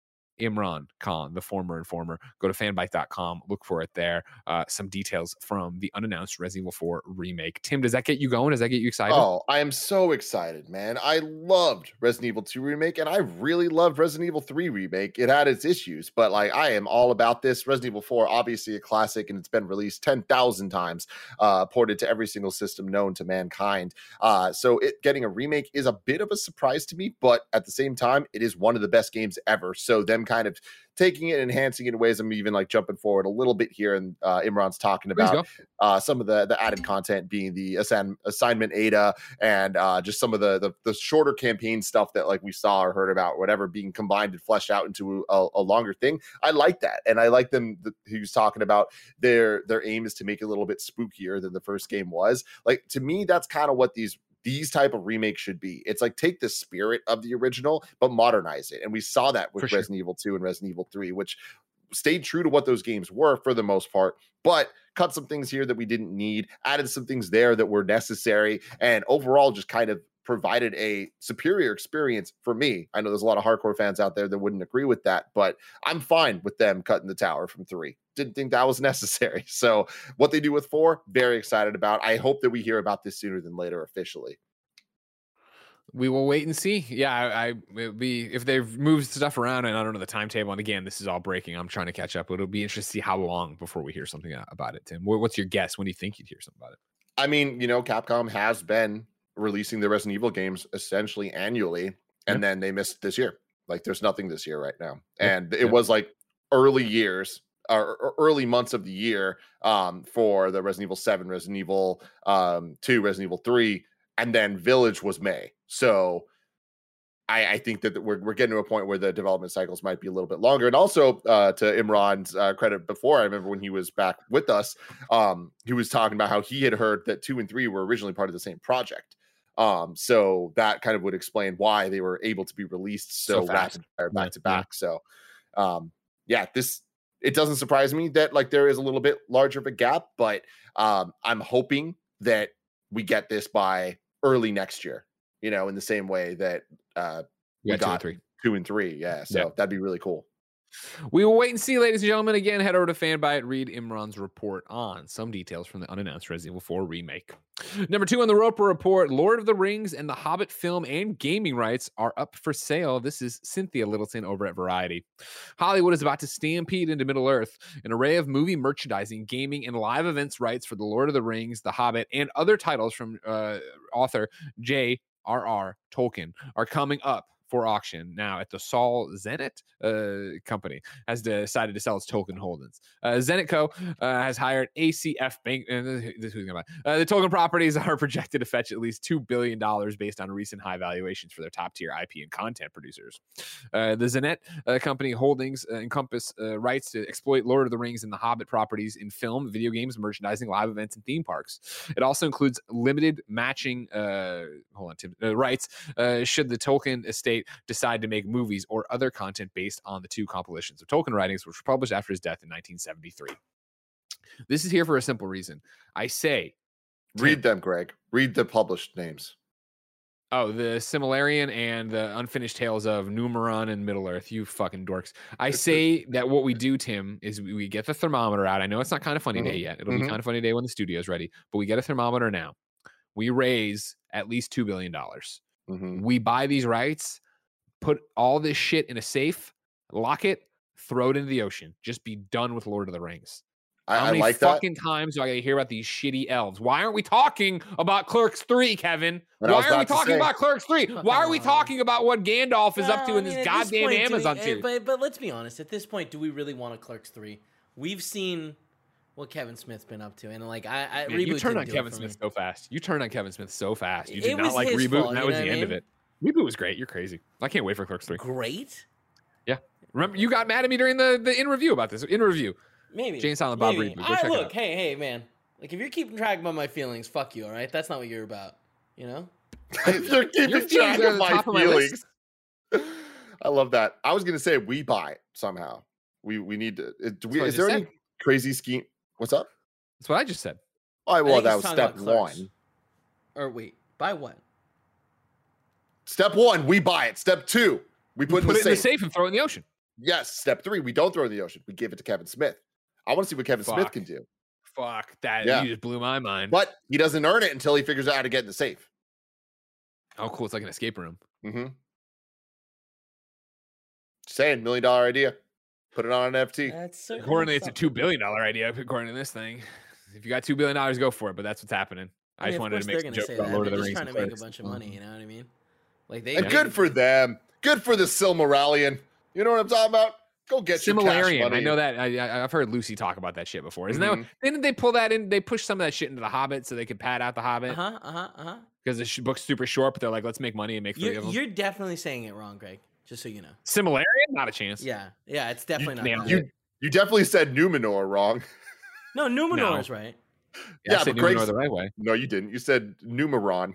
Imran Khan, the former informer. Go to fanbite dot com, look for it there. Uh, some details from the unannounced Resident Evil four remake. Tim, does that get you going? Does that get you excited? Oh, I am so excited, man. I loved Resident Evil two remake, and I really loved Resident Evil three remake. It had its issues, but like I am all about this. Resident Evil four, obviously a classic, and it's been released ten thousand times, uh, ported to every single system known to mankind. Uh, so it getting a remake is a bit of a surprise to me, but at the same time, it is one of the best games ever. So them kind of taking it, enhancing it in ways. I'm even like jumping forward a little bit here, and uh, Imran's talking about uh, some of the the added content being the assign, assignment A D A and uh, just some of the, the the shorter campaign stuff that like we saw or heard about, whatever, being combined and fleshed out into a, a longer thing. I like that, and I like them. The, he was talking about their their aim is to make it a little bit spookier than the first game was. Like to me, that's kind of what these. These type of remakes should be. It's like take the spirit of the original, but modernize it. And we saw that with For Resident sure. Evil two and Resident Evil three, which stayed true to what those games were for the most part, but cut some things here that we didn't need, added some things there that were necessary, and overall just kind of provided a superior experience for me. I know there's a lot of hardcore fans out there that wouldn't agree with that, but I'm fine with them cutting the tower from three. Didn't think that was necessary. So what they do with four, very excited about. I hope that we hear about this sooner than later officially. We will wait and see. Yeah, I, I it'll be if they've moved stuff around, and I don't know the timetable. And again, this is all breaking. I'm trying to catch up. It'll be interesting to see how long before we hear something about it. Tim, what's your guess? When do you think you'd hear something about it? I mean, you know, Capcom has been releasing the Resident Evil games essentially annually, and Yep. then they missed this year. Like, there's nothing this year right now, Yep. and it Yep. was like early years or, or early months of the year um, for the Resident Evil seven, Resident Evil um, two, Resident Evil three, and then Village was May. So I, I think that we're, we're getting to a point where the development cycles might be a little bit longer. And also uh, to Imran's uh, credit before, I remember when he was back with us, um, he was talking about how he had heard that two and three were originally part of the same project. Um, so that kind of would explain why they were able to be released so, So fast. rapid fire back Yeah, to back. So um, yeah, this, it doesn't surprise me that like there is a little bit larger of a gap, but um, I'm hoping that we get this by early next year, you know, in the same way that uh, we Yeah, two and got three. two and three. Yeah. So Yeah. that'd be really cool. We will wait and see, ladies and gentlemen. Again, head over to Fanbyte, read Imran's report on some details from the unannounced Resident Evil four remake. Number two on the Roper Report, Lord of the Rings and the Hobbit film and gaming rights are up for sale. This is Cynthia Littleton over at Variety. Hollywood is about to stampede into Middle-earth. An array of movie merchandising, gaming, and live events rights for the Lord of the Rings, the Hobbit, and other titles from uh, author J R R Tolkien are coming up for auction now at the Saul Zenit uh, company has decided to sell its Tolkien holdings. Uh, Zenit Co. Uh, has hired A C F Bank. Uh, this is who's gonna buy. Uh, the Tolkien properties are projected to fetch at least two billion dollars based on recent high valuations for their top tier I P and content producers. Uh, the Zenit uh, company holdings uh, encompass uh, rights to exploit Lord of the Rings and the Hobbit properties in film, video games, merchandising, live events, and theme parks. It also includes limited matching uh, hold on, Tim, uh, rights uh, should the Tolkien estate fate, decide to make movies or other content based on the two compilations of Tolkien writings, which were published after his death in nineteen seventy-three. This is here for a simple reason. I say, Read them, Greg. Read the published names. oh, the Silmarillion and the Unfinished Tales of Numeron and Middle-earth, you fucking dorks. I say that what we do, Tim, is we we get the thermometer out. I know it's not Kind of Funny Day yet. It'll Mhm. be Kind of Funny Day when the studio's ready, but we get a thermometer now. We raise at least two billion dollars. Mhm. We buy these rights, put all this shit in a safe, lock it, throw it into the ocean. Just be done with Lord of the Rings. How I, I many like that. fucking times do I gotta hear about these shitty elves? Why aren't we talking about Clerks three, Kevin? And I was Why are we about to talking say- about Clerks three? Why are we Fucking hell. talking about what Gandalf is up to Well, in I this mean, at goddamn point, do we- Amazon eh, series? But, but let's be honest. At this point, do we really want a Clerks three? We've seen what Kevin Smith's been up to, and like I, I Man, you reboot turned didn't on do it Kevin for Smith me. so fast. You turned on Kevin Smith so fast. You It did not was like his Reboot, fault, and that you was know the what I end of mean? it. Reboot was great. You're crazy. I can't wait for Clerks three. Great. Remember, you got mad at me during the, the in review about this. In review. Maybe. Jane Silent Bob Maybe. reboot. Go I check it look, out. hey, hey, man. Like if you're keeping track about my feelings, fuck you. All right, that's not what you're about. You know. You're keeping Your feelings track are at of the my top of my feelings. list. I love that. I was gonna say we buy it somehow. We we need to. uh, Do we, what I is just there said. any crazy scheme? What's up? That's what I just said. Oh, I well, think that he's was talking step about Clerks. one. Or wait, by what? Step one, we buy it. Step two, we put, Put it it in in the the safe. safe and throw it in the ocean. Yes. Step three, we don't throw it in the ocean. We give it to Kevin Smith. I want to see what Kevin Smith Fuck. can do, Fuck that. Yeah. You just blew my mind. but he doesn't earn it until he figures out how to get in the safe. Oh, cool. It's like an escape room. Mm-hmm. Saying million dollar idea, put it on an N F T. That's certainly According, it's a something. two billion dollar idea. According to this thing, if you got two billion dollars, go for it. But that's what's happening. I, I mean, just of wanted course to make they're some gonna joke say about that. Lord of They're the just Rings. trying and to make a clerks. bunch of money. You know what I mean? Like they. And they- good for them. Good for the Silmarillion. You know what I'm talking about? Go get your cash Silmarillion. money. I know that. I, I, I've heard Lucy talk about that shit before. Isn't that? Mhm. What, didn't they pull that in? They pushed some of that shit into the Hobbit so they could pad out the Hobbit Uh huh. Uh huh. Uh huh. because the sh- book's super short. But they're like, let's make money and make three You're, of them. you're definitely saying it wrong, Greg. Just so you know. Silmarillion, not a chance. Yeah. Yeah. It's definitely not. nailed wrong. You you definitely said Numenor wrong. No, Numenor No. is right. Yeah, Yeah, I said but Greg's- Numenor the right way. No, you didn't. You said Numeron.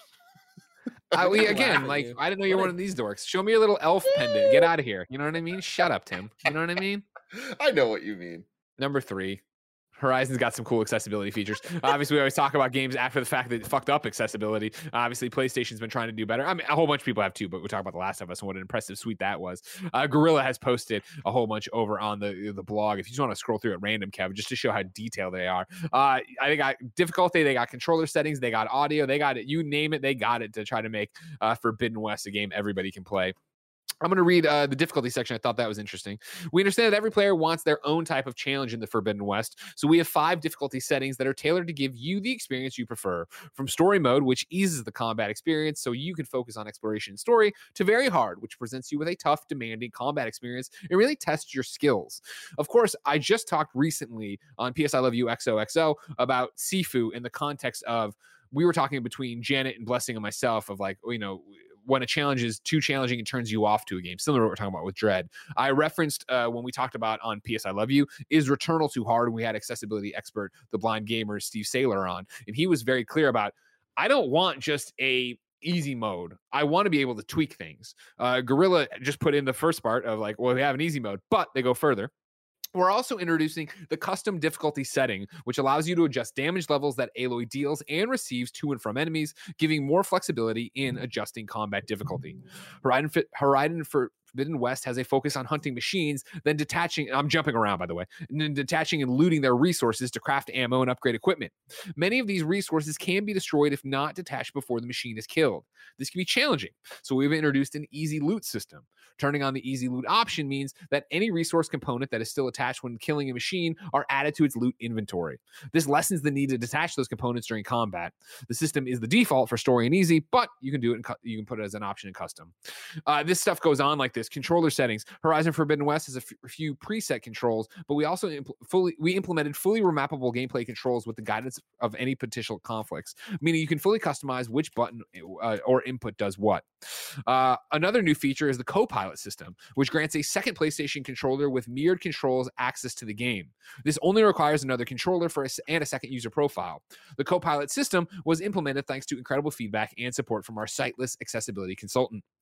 I, we, gonna again, laugh at like you. I didn't know you were What one a- of these dorks. Show me your little elf pendant. Get out of here. You know what I mean? Shut up, Tim. You know what I mean? I know what you mean. Number three, Horizon's got some cool accessibility features. Obviously, we always talk about games after the fact that it fucked up accessibility. Obviously, PlayStation's been trying to do better. I mean, a whole bunch of people have too, but we talk about The Last of Us and what an impressive suite that was. Uh, Gorilla has posted a whole bunch over on the the blog. If you just want to scroll through at random, Kevin, just to show how detailed they are. Uh, I think got difficulty. They got controller settings. They got audio. They got it. You name it, they got it to try to make uh, Forbidden West a game everybody can play. I'm going to read uh, the difficulty section. I thought that was interesting. We understand that every player wants their own type of challenge in the Forbidden West, so we have five difficulty settings that are tailored to give you the experience you prefer. From story mode, which eases the combat experience so you can focus on exploration and story, to very hard, which presents you with a tough, demanding combat experience and really tests your skills. Of course, I just talked recently on P S I Love You X O X O about Sifu in the context of, we were talking between Janet and Blessing and myself of like, you know, when a challenge is too challenging, it turns you off to a game. Similar to what we're talking about with Dread. I referenced uh, when we talked about on P S I Love You, is Returnal too hard? And we had accessibility expert, the blind gamer, Steve Saylor on. And he was very clear about, I don't want just a easy mode. I want to be able to tweak things. Uh, Gorilla just put in the first part of like, well, we have an easy mode, but they go further. We're also introducing the custom difficulty setting, which allows you to adjust damage levels that Aloy deals and receives to and from enemies, giving more flexibility in adjusting combat difficulty. Horizon, Horizon for Forbidden West has a focus on hunting machines, then detaching, I'm jumping around by the way, and then detaching and looting their resources to craft ammo and upgrade equipment. Many of these resources can be destroyed if not detached before the machine is killed. This can be challenging, so we've introduced an easy loot system. Turning on the easy loot option means that any resource component that is still attached when killing a machine are added to its loot inventory. This lessens the need to detach those components during combat. The system is the default for story and easy, but you can do it. In cu- you can put it as an option in custom. Uh, this stuff goes on like this. Controller settings. Horizon Forbidden West has a f- few preset controls, but we also impl- fully we implemented fully remappable gameplay controls with the guidance of any potential conflicts, meaning you can fully customize which button uh, or input does what. Uh, another new feature is the co-pilot system, which grants a second PlayStation controller with mirrored controls access to the game. This only requires another controller for a, and a second user profile. The co-pilot system was implemented thanks to incredible feedback and support from our Sightless accessibility consultant.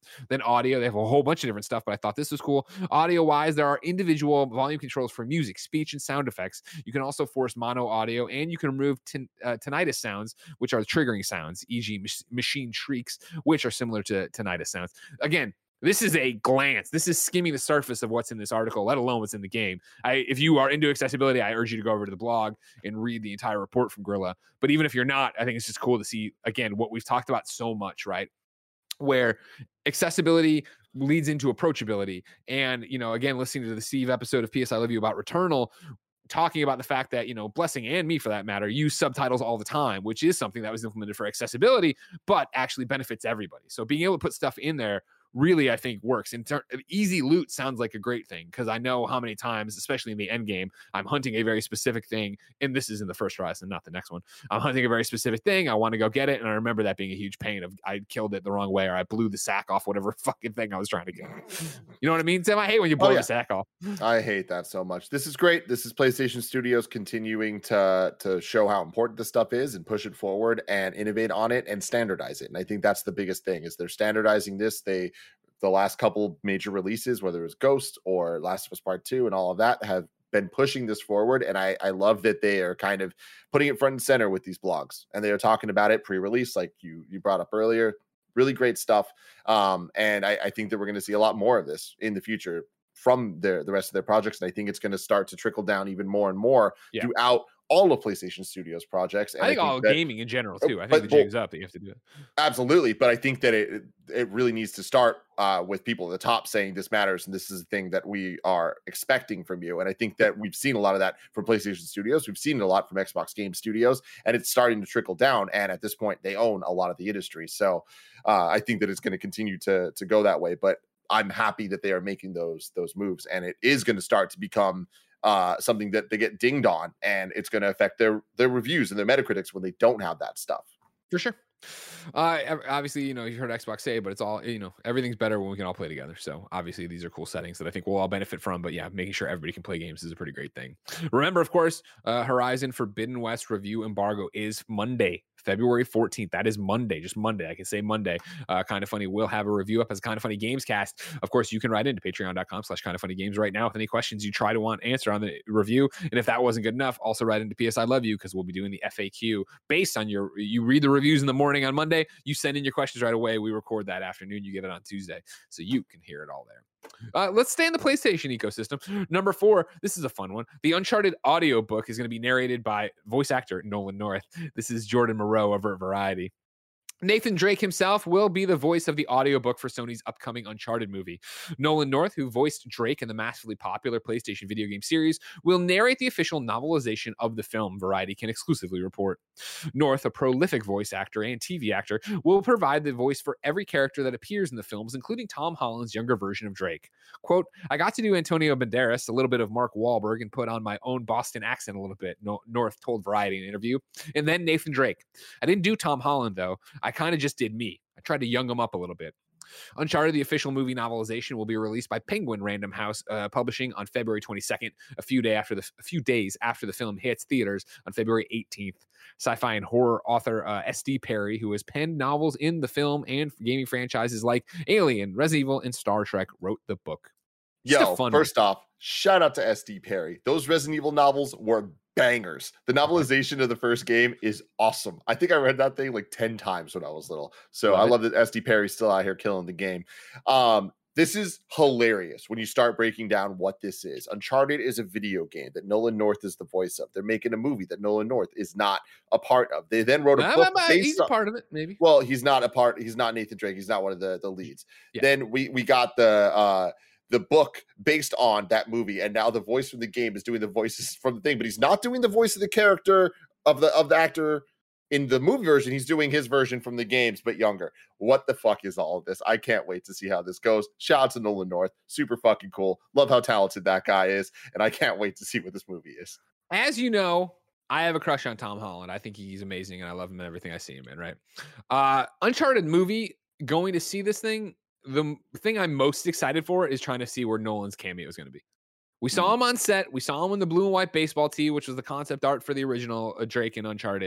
Then audio, they have a whole bunch of different stuff, but I thought this was cool. Audio wise, there are individual volume controls for music, speech, and sound effects. You can also force mono audio, and you can remove tin, uh, tinnitus sounds, which are triggering sounds, for example mach- machine shrieks, which are similar to tinnitus sounds. Again, this is a glance. This is skimming the surface of what's in this article, let alone what's in the game. I, if you are into accessibility, I urge you to go over to the blog and read the entire report from Guerrilla. But even if you're not, I think it's just cool to see, again, what we've talked about so much, right? Where accessibility leads into approachability. And, you know, again, listening to the Steve episode of P S I Love You about Returnal, talking about the fact that, you know, Blessing and me, for that matter, use subtitles all the time, which is something that was implemented for accessibility, but actually benefits everybody. So being able to put stuff in there really, I think, works. In ter- easy loot sounds like a great thing, because I know how many times, especially in the end game, I'm hunting a very specific thing, and this is in the first Horizon, not the next one. I'm hunting a very specific thing. I want to go get it, and I remember that being a huge pain of I killed it the wrong way, or I blew the sack off whatever fucking thing I was trying to get. You know what I mean, Tim? I hate when you blow Oh, yeah. the sack off. I hate that so much. This is great. This is PlayStation Studios continuing to to show how important this stuff is and push it forward and innovate on it and standardize it. And I think that's the biggest thing is they're standardizing this. They the last couple major releases, whether it was Ghost or Last of Us Part Two and all of that, have been pushing this forward. And I, I love that they are kind of putting it front and center with these blogs. And they are talking about it pre-release, like you you brought up earlier. Really great stuff. Um, and I, I think that we're going to see a lot more of this in the future from their the rest of their projects. And I think it's going to start to trickle down even more and more Yeah. throughout all of PlayStation Studios projects. And I think, I think all that, gaming in general too. I think but- the jig's up that you have to do it. absolutely. But I think that it it really needs to start uh, with people at the top saying this matters and this is the thing that we are expecting from you. And I think that we've seen a lot of that from PlayStation Studios. We've seen it a lot from Xbox Game Studios, and it's starting to trickle down. And at this point, they own a lot of the industry. So uh, I think that it's going to continue to to go that way. But I'm happy that they are making those those moves, and it is going to start to become uh, something that they get dinged on, and it's going to affect their their reviews and their Metacritics when they don't have that stuff. For sure. Uh, ev- obviously, you know, you heard Xbox say, but it's all, you know, everything's better when we can all play together. So obviously these are cool settings that I think we'll all benefit from, but yeah, making sure everybody can play games is a pretty great thing. Remember, of course, uh, Horizon Forbidden West review embargo is Monday, February fourteenth. That is Monday, just Monday. I can say Monday. Uh, Kind of Funny will have a review up as Kind of Funny Games Cast. Of course, you can write into patreon.com slash Kind of Funny Games right now with any questions you try to want answered on the review. And if that wasn't good enough, also write into P S I Love You, because we'll be doing the F A Q based on your, you read the reviews in the morning on Monday, you send in your questions right away. We record that afternoon. You get it on Tuesday. So you can hear it all there. Uh, let's stay in the PlayStation ecosystem. Number four, this is a fun one. The Uncharted audiobook is going to be narrated by voice actor Nolan North. This is Jordan Moreau over at Variety. Nathan Drake himself will be the voice of the audiobook for Sony's upcoming Uncharted movie. Nolan North, who voiced Drake in the massively popular PlayStation video game series, will narrate the official novelization of the film, Variety can exclusively report. North, a prolific voice actor and T V actor, will provide the voice for every character that appears in the films, including Tom Holland's younger version of Drake. Quote, I got to do Antonio Banderas, a little bit of Mark Wahlberg, and put on my own Boston accent a little bit, no- North told Variety in an interview. And then Nathan Drake. I didn't do Tom Holland, though. I kind of just did me. I tried to young him up a little bit. Uncharted, the official movie novelization, will be released by Penguin Random House uh, Publishing on February twenty-second, a few day after the a few days after the film hits theaters on February eighteenth. Sci-fi and horror author uh, S D Perry, who has penned novels in the film and gaming franchises like Alien, Resident Evil, and Star Trek, wrote the book. Just a Yo, fun first off, shout out to S D Perry. Those Resident Evil novels were bangers. The novelization of the first game is awesome. I think I read that thing like ten times when I was little. So Love I it. love that S D Perry's still out here killing the game. Um, this is hilarious when you start breaking down what this is. Uncharted is a video game that Nolan North is the voice of. They're making a movie that Nolan North is not a part of. They then wrote a Uh, book but based he's on a part of it, maybe. well, he's not a part. He's not Nathan Drake. He's not one of the, the leads. Yeah. Then we we got the uh, the book based on that movie, and now the voice from the game is doing the voices from the thing, but he's not doing the voice of the character of the of the actor in the movie version. He's doing his version from the games, but younger. What the fuck is all of this? I can't wait to see how this goes. Shout out to Nolan North. Super fucking cool. Love how talented that guy is, and I can't wait to see what this movie is. As you know, I have a crush on Tom Holland. I think he's amazing, and I love him in everything I see him in, right? Uh, Uncharted movie, going to see this thing, the m- thing I'm most excited for is trying to see where Nolan's cameo is going to be. We saw Mm. him on set. We saw him in the blue and white baseball tee, which was the concept art for the original uh, Drake and Uncharted.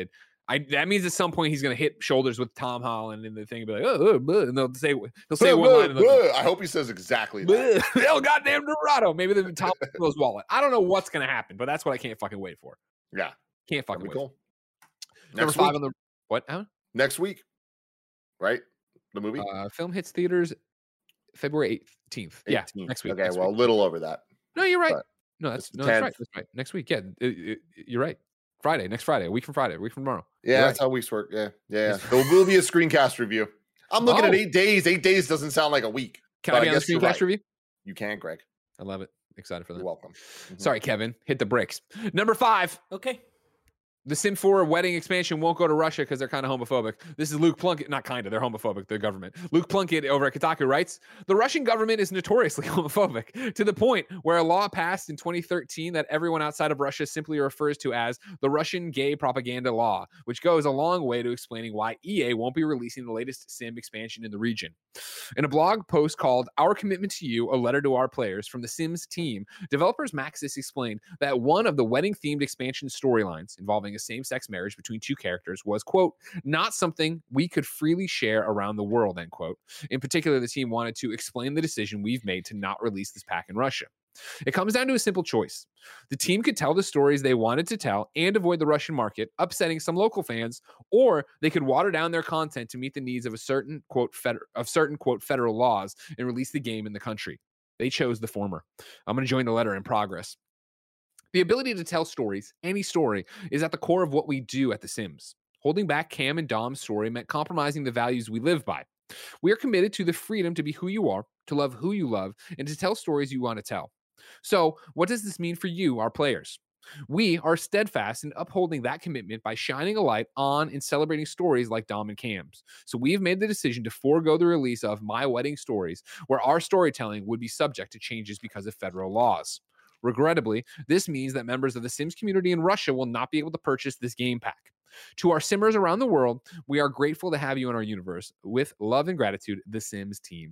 I that means at some point he's going to hit shoulders with Tom Holland and the thing and be like, oh, oh, oh," and they'll say they'll say one line. And they'll, I hope he says exactly that. oh, goddamn Dorado. Maybe the Tom Holland's wallet. I don't know what's going to happen, but that's what I can't fucking wait for. Yeah, can't fucking wait. Cool. Number Next five week. on the what? Huh? Next week, right? The movie uh, film hits theaters February eighteenth. Yeah, next week. Okay, next well, week. a little over that. No, you're right. But no, that's it's no, that's tenth. right. That's right. Next week. Yeah, it, it, you're right. Friday, next Friday, a week from Friday, a week from tomorrow. Yeah, You're that's right. how weeks work. Yeah, yeah. yeah. There will be a screencast review. I'm looking Oh. at eight days. Eight days doesn't sound like a week. Can but I be I on the guess you're screencast right. review? You can, Greg. I love it. Excited for that. You're welcome. Mhm. Sorry, Kevin. Hit the bricks. Number five. Okay. The Sim four wedding expansion won't go to Russia because they're kind of homophobic. This is Luke Plunkett. Not kind of. They're homophobic. The government. Luke Plunkett over at Kotaku writes, the Russian government is notoriously homophobic to the point where a law passed in twenty thirteen that everyone outside of Russia simply refers to as the Russian gay propaganda law, which goes a long way to explaining why E A won't be releasing the latest Sim expansion in the region. In a blog post called Our Commitment to You, a letter to our players from the Sims team, developers Maxis explained that one of the wedding-themed expansion storylines involving a same-sex marriage between two characters was, quote, not something we could freely share around the world, end quote. In particular, the team wanted to explain the decision we've made to not release this pack in Russia. It comes down to a simple choice. The team could tell the stories they wanted to tell and avoid the Russian market, upsetting some local fans, or they could water down their content to meet the needs of a certain quote feder- of certain quote federal laws and release the game in the country. They chose the former. I'm going to join the letter in progress. The ability to tell stories, any story, is at the core of what we do at The Sims. Holding back Cam and Dom's story meant compromising the values we live by. We are committed to the freedom to be who you are, to love who you love, and to tell stories you want to tell. So, what does this mean for you, our players? We are steadfast in upholding that commitment by shining a light on and celebrating stories like Dom and Cam's. So we've made the decision to forego the release of My Wedding Stories, where our storytelling would be subject to changes because of federal laws. Regrettably, this means that members of the Sims community in Russia will not be able to purchase this game pack. To our Simmers around the world, we are grateful to have you in our universe. With love and gratitude, the Sims team.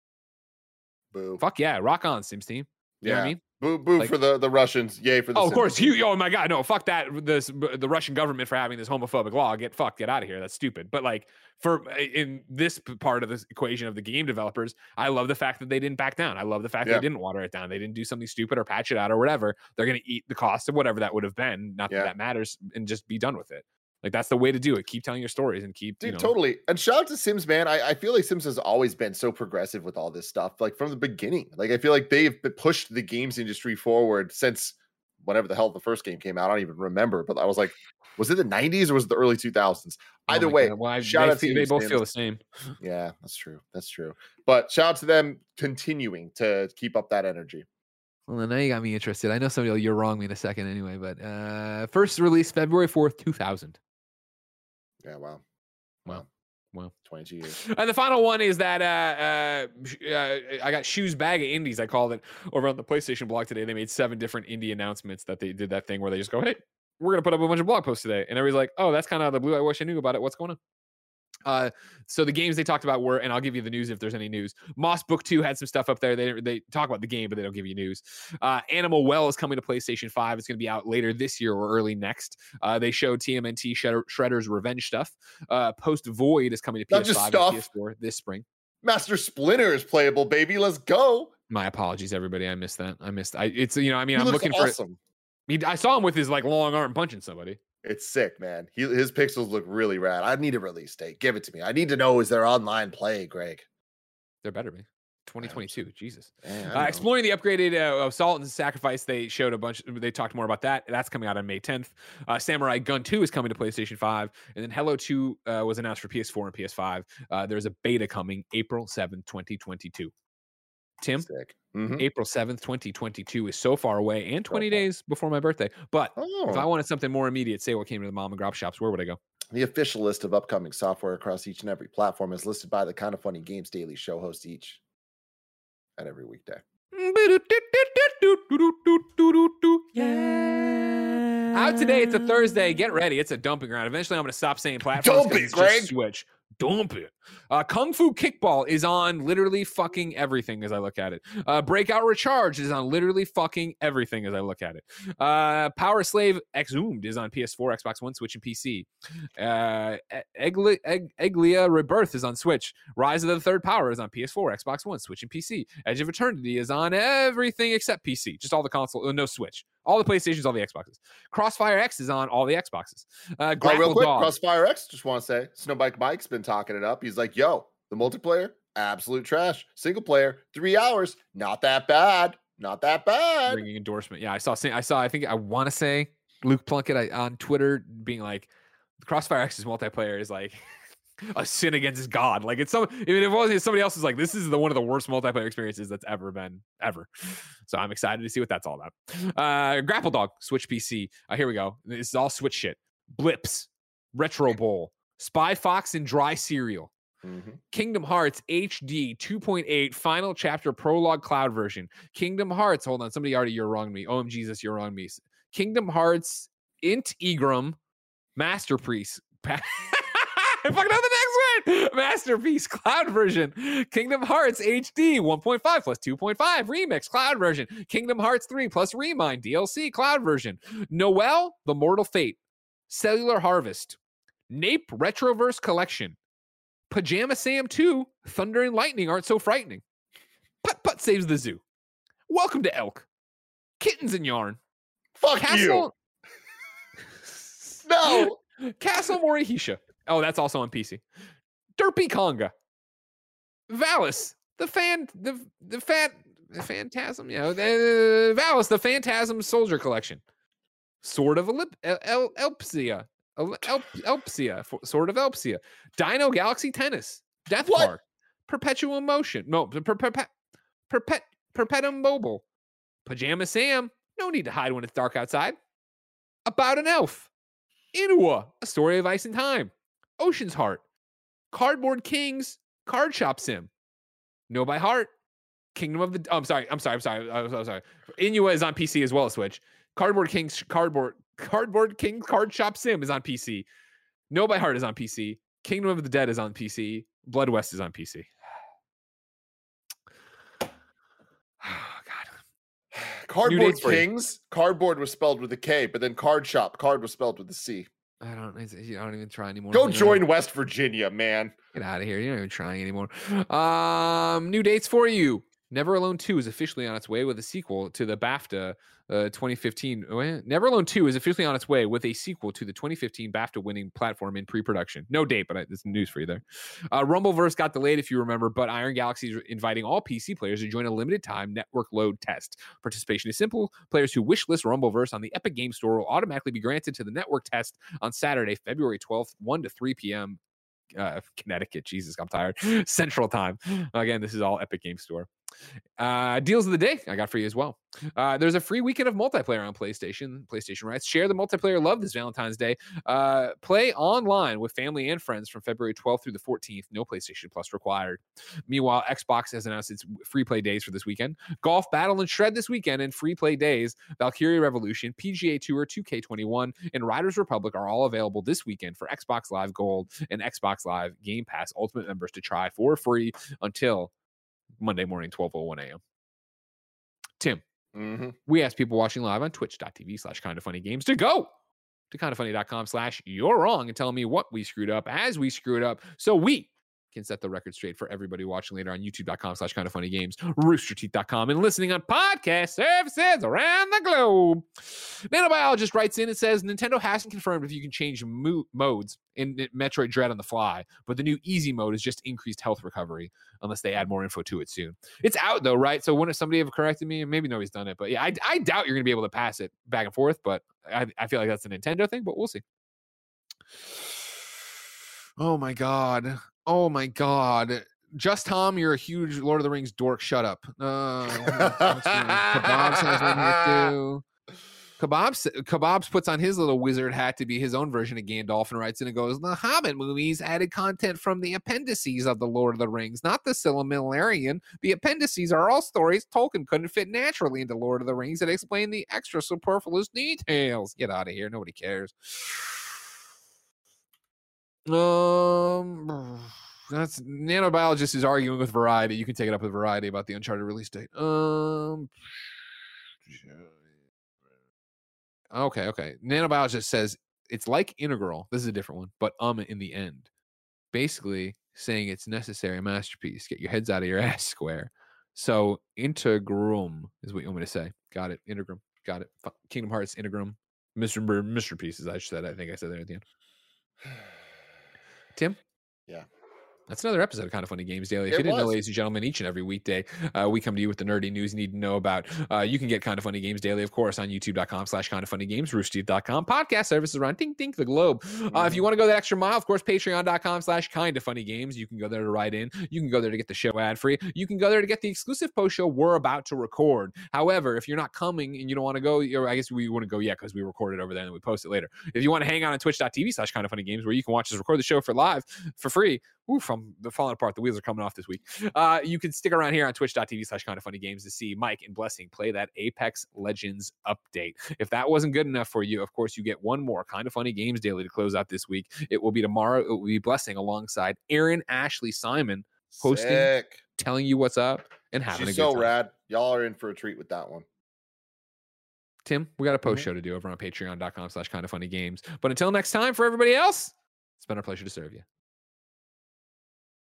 Boo. Fuck yeah, rock on, Sims team. You yeah. know what I mean? Boo, boo Like- for the, the Russians. Yay for the Oh, of Sims course. team. You, oh my God. No, fuck that. This, the Russian government for having this homophobic law. Get fucked. Get out of here. That's stupid. But like for in this p- part of this equation of the game developers, I love the fact that they didn't back down. I love the fact Yeah. that they didn't water it down. They didn't do something stupid or patch it out or whatever. They're going to eat the cost of whatever that would have been. Not Yeah. that that matters, and just be done with it. Like that's the way to do it. Keep telling your stories and keep, Dude, you know, totally. And shout out to Sims, man. I, I feel like Sims has always been so progressive with all this stuff, like from the beginning. Like I feel like they've pushed the games industry forward since whatever the hell the first game came out. I don't even remember, but I was like, was it the nineties or was it the early two thousands? oh Either my way, God. Well, I- shout they, out to feel- you, they both Sims. feel the same. Yeah, that's true. That's true. But shout out to them continuing to keep up that energy. Well, then now you got me interested. I know somebody will you're wrong me in a second anyway, but uh first release February fourth, two thousand. Yeah, wow. Wow. Wow. twenty-two years. And the final one is that uh, uh, sh- uh, I got Shoes Bag of Indies. I called it over on the PlayStation blog today. They made seven different indie announcements that they did that thing where they just go, hey, we're going to put up a bunch of blog posts today. And everybody's like, oh, that's kind of the blue. I wish I knew about it. What's going on? Uh, so the games they talked about were, and I'll give you the news if there's any news. Moss Book two had some stuff up there. They they talk about the game, but they don't give you news. Uh, Animal Well is coming to PlayStation five. It's going to be out later this year or early next. Uh, they showed T M N T Shredder, Shredder's Revenge stuff. Uh, Post Void is coming to Not P S just five stuff. and P S four this spring. Master Splinter is playable, baby. Let's go. My apologies, everybody. I missed that. I missed. I it's you know. I mean, He I'm looks looking for. awesome. He, I saw him with his like long arm punching somebody. It's sick, man. He, his pixels look really rad. I need a release date. Give it to me. I need to know, is there online play, Greg? There better be. twenty twenty-two. Jesus. Man, I don't Uh, know. exploring the upgraded uh, Assault and Sacrifice, they showed a bunch. They talked more about that. That's coming out on May tenth. Uh, Samurai Gun two is coming to PlayStation five, and then Hello two uh, was announced for P S four and P S five. Uh, there's a beta coming April seventh, twenty twenty-two. Tim, Sick. Mhm. April seventh, twenty twenty-two is so far away and twenty far. days before my birthday. But Oh, if I wanted something more immediate, say what came to the mom and grab shops, where would I go? the official list of upcoming software across each and every platform is listed by the Kind of Funny Games Daily show host each and every weekday. Yeah. Out today, it's a Thursday. Get ready. It's a dumping ground. Eventually, I'm going to stop saying platforms. Dump 'cause it, it's Greg. just Switch. Dump it. Uh, Kung Fu Kickball is on literally fucking everything as I look at it. Uh, Breakout Recharge is on literally fucking everything as I look at it. Uh, Power Slave Exhumed is on P S four, Xbox One, Switch, and P C. Uh, Egli- Egg- Eglia Rebirth is on Switch. Rise of the Third Power is on P S four, Xbox One, Switch, and P C. Edge of Eternity is on everything except P C. Just all the console, uh, no Switch. All the PlayStations, all the Xboxes. Crossfire X is on all the Xboxes. Uh, Oh, Grapple real quick, Dog. Crossfire X, just want to say, Snowbike Mike's been talking it up. He's like, yo, the multiplayer, absolute trash. Single player, three hours, not that bad. Not that bad. Bringing endorsement. Yeah, I saw, I saw, I think I want to say Luke Plunkett I, on Twitter being like, Crossfire X's multiplayer is like a sin against God. Like it's some, I mean, if it wasn't somebody else is like, this is the one of the worst multiplayer experiences that's ever been ever. So I'm excited to see what that's all about. Uh, Grapple Dog, Switch P C. Uh, here we go. This is all Switch shit. Blips, Retro Bowl, Spy Fox and Dry Cereal. Mm-hmm. Kingdom Hearts H D two point eight Final Chapter Prologue Cloud Version. Kingdom Hearts, hold on, somebody already you're wrong me. O M Jesus, you're wrong me. Kingdom Hearts Int Egram Masterpiece. I fucking know the next one. Masterpiece Cloud Version. Kingdom Hearts H D one point five plus two point five Remix Cloud Version. Kingdom Hearts three plus Remind D L C Cloud Version. Noel The Mortal Fate. Cellular Harvest. Nape Retroverse Collection. Pajama Sam two, Thunder and Lightning Aren't So Frightening. Putt Putt Saves the Zoo. Welcome to Elk. Kittens and Yarn. Fuck Castle... you. No. Castle Morihisha. Oh, that's also on P C. Derpy Conga. Valis. The fan... The, the fat... The Phantasm. You know, the, Valis, the Phantasm Soldier Collection. Sword of Elip, El, El, Elpsia. El, El, Elpsia. Sword of Elpsia. Dino Galaxy Tennis. Death What? Park. Perpetual Motion. No, per, per, per, perpet, Perpetuum Mobile. Pajama Sam. No need to hide when it's dark outside. About an Elf. Inua. A Story of Ice and Time. Ocean's Heart. Cardboard Kings. Card Shop Sim. Know by Heart. Kingdom of the... Oh, I'm sorry. I'm sorry. I'm sorry. I'm sorry. I'm sorry. Inua is on P C as well as Switch. Cardboard Kings... Cardboard... Cardboard King Card Shop Sim is on P C. Know by Heart is on P C. Kingdom of the Dead is on P C. Blood West is on P C. Oh, God. Cardboard Kings. Cardboard was spelled with a K, but then Card Shop. Card was spelled with a C. I don't. I don't even try anymore. Go join West Virginia, man. Get out of here. You're not even trying anymore. Um, new dates for you. Never Alone two is officially on its way with a sequel to the BAFTA uh, twenty fifteen. Never Alone two is officially on its way with a sequel to the twenty fifteen BAFTA winning platform in pre-production. No date, but I, there's news for you there. Uh, Rumbleverse got delayed, if you remember, but Iron Galaxy is inviting all P C players to join a limited time network load test. Participation is simple. Players who wishlist Rumbleverse on the Epic Game Store will automatically be granted to the network test on Saturday, February twelfth, one to three p.m. Uh, Connecticut. Jesus, I'm tired. Central Time. Again, this is all Epic Game Store. Uh, deals of the day I got for you as well. Uh, there's a free weekend of multiplayer on PlayStation. PlayStation rights. Share the multiplayer love this Valentine's Day. Uh, play online with family and friends from February twelfth through the fourteenth. No PlayStation Plus required. Meanwhile, Xbox has announced its free play days for this weekend. Golf, Battle, and Shred this weekend and free play days. Valkyria Revolution, P G A Tour two K twenty-one, and Riders Republic are all available this weekend for Xbox Live Gold and Xbox Live Game Pass Ultimate members to try for free until Monday morning, twelve oh one a.m. Tim, mm-hmm. we asked people watching live on twitch.tv slash kind of funny games to go to kindoffunny.com slash you're wrong and tell me what we screwed up as we screwed up so we can set the record straight for everybody watching later on youtube.com slash kind of funny games, rooster teeth dot com, and listening on podcast services around the globe. Nanobiologist writes in and says Nintendo hasn't confirmed if you can change mo- modes in Metroid Dread on the fly, but the new easy mode is just increased health recovery unless they add more info to it soon. It's out though, right? So wouldn't somebody have corrected me? Maybe nobody's done it, but yeah, I, I doubt you're going to be able to pass it back and forth, but I, I feel like that's a Nintendo thing, but we'll see. Oh my God. Oh my God. Just Tom, you're a huge Lord of the Rings dork. Shut up. Uh, Kebabs has one here too. Kebabs, Kebabs puts on his little wizard hat to be his own version of Gandalf and writes in and goes, the Hobbit movies added content from the appendices of the Lord of the Rings, not the Silmarillion. The appendices are all stories Tolkien couldn't fit naturally into Lord of the Rings that explain the extra superfluous details. Get out of here. Nobody cares. Um, that's nanobiologist is arguing with Variety. You can take it up with Variety about the Uncharted release date. Um. Okay, okay. Nanobiologist says it's like Integral. This is a different one, but um in the end. Basically saying it's necessary, a masterpiece. Get your heads out of your ass square. So Integrum is what you want me to say. Got it. Integrum. Got it. Kingdom Hearts Integrum. Mister Mister Pieces, I said. I think I said that at the end. Tim? Yeah. That's another episode of Kind of Funny Games Daily. If It you didn't know, was. ladies and gentlemen, each and every weekday, uh, we come to you with the nerdy news you need to know about. Uh, you can get Kind of Funny Games Daily, of course, on youtube.com slash Kind of Funny Games, rooster teeth dot com, podcast services around Dink Dink the Globe. Uh, if you want to go that extra mile, of course, patreon.com slash Kind of Funny Games. You can go there to write in. You can go there to get the show ad free. You can go there to get the exclusive post show we're about to record. However, if you're not coming and you don't want to go, or I guess we wouldn't go yet because we record it over there and we post it later. If you want to hang out on twitch.tv slash Kind of Funny Games, where you can watch us record the show for live for free. Oof, I'm falling apart. The wheels are coming off this week. Uh, you can stick around here on twitch.tv slash kind of funny games to see Mike and Blessing play that Apex Legends update. If that wasn't good enough for you, of course, you get one more Kind of Funny Games Daily to close out this week. It will be tomorrow. It will be Blessing alongside Aaron Ashley Simon hosting, Sick. telling you what's up, and having She's a good so time. rad. Y'all are in for a treat with that one. Tim, we got a post Mm-hmm. show to do over on patreon.com slash kind of funny games. But until next time, for everybody else, it's been our pleasure to serve you.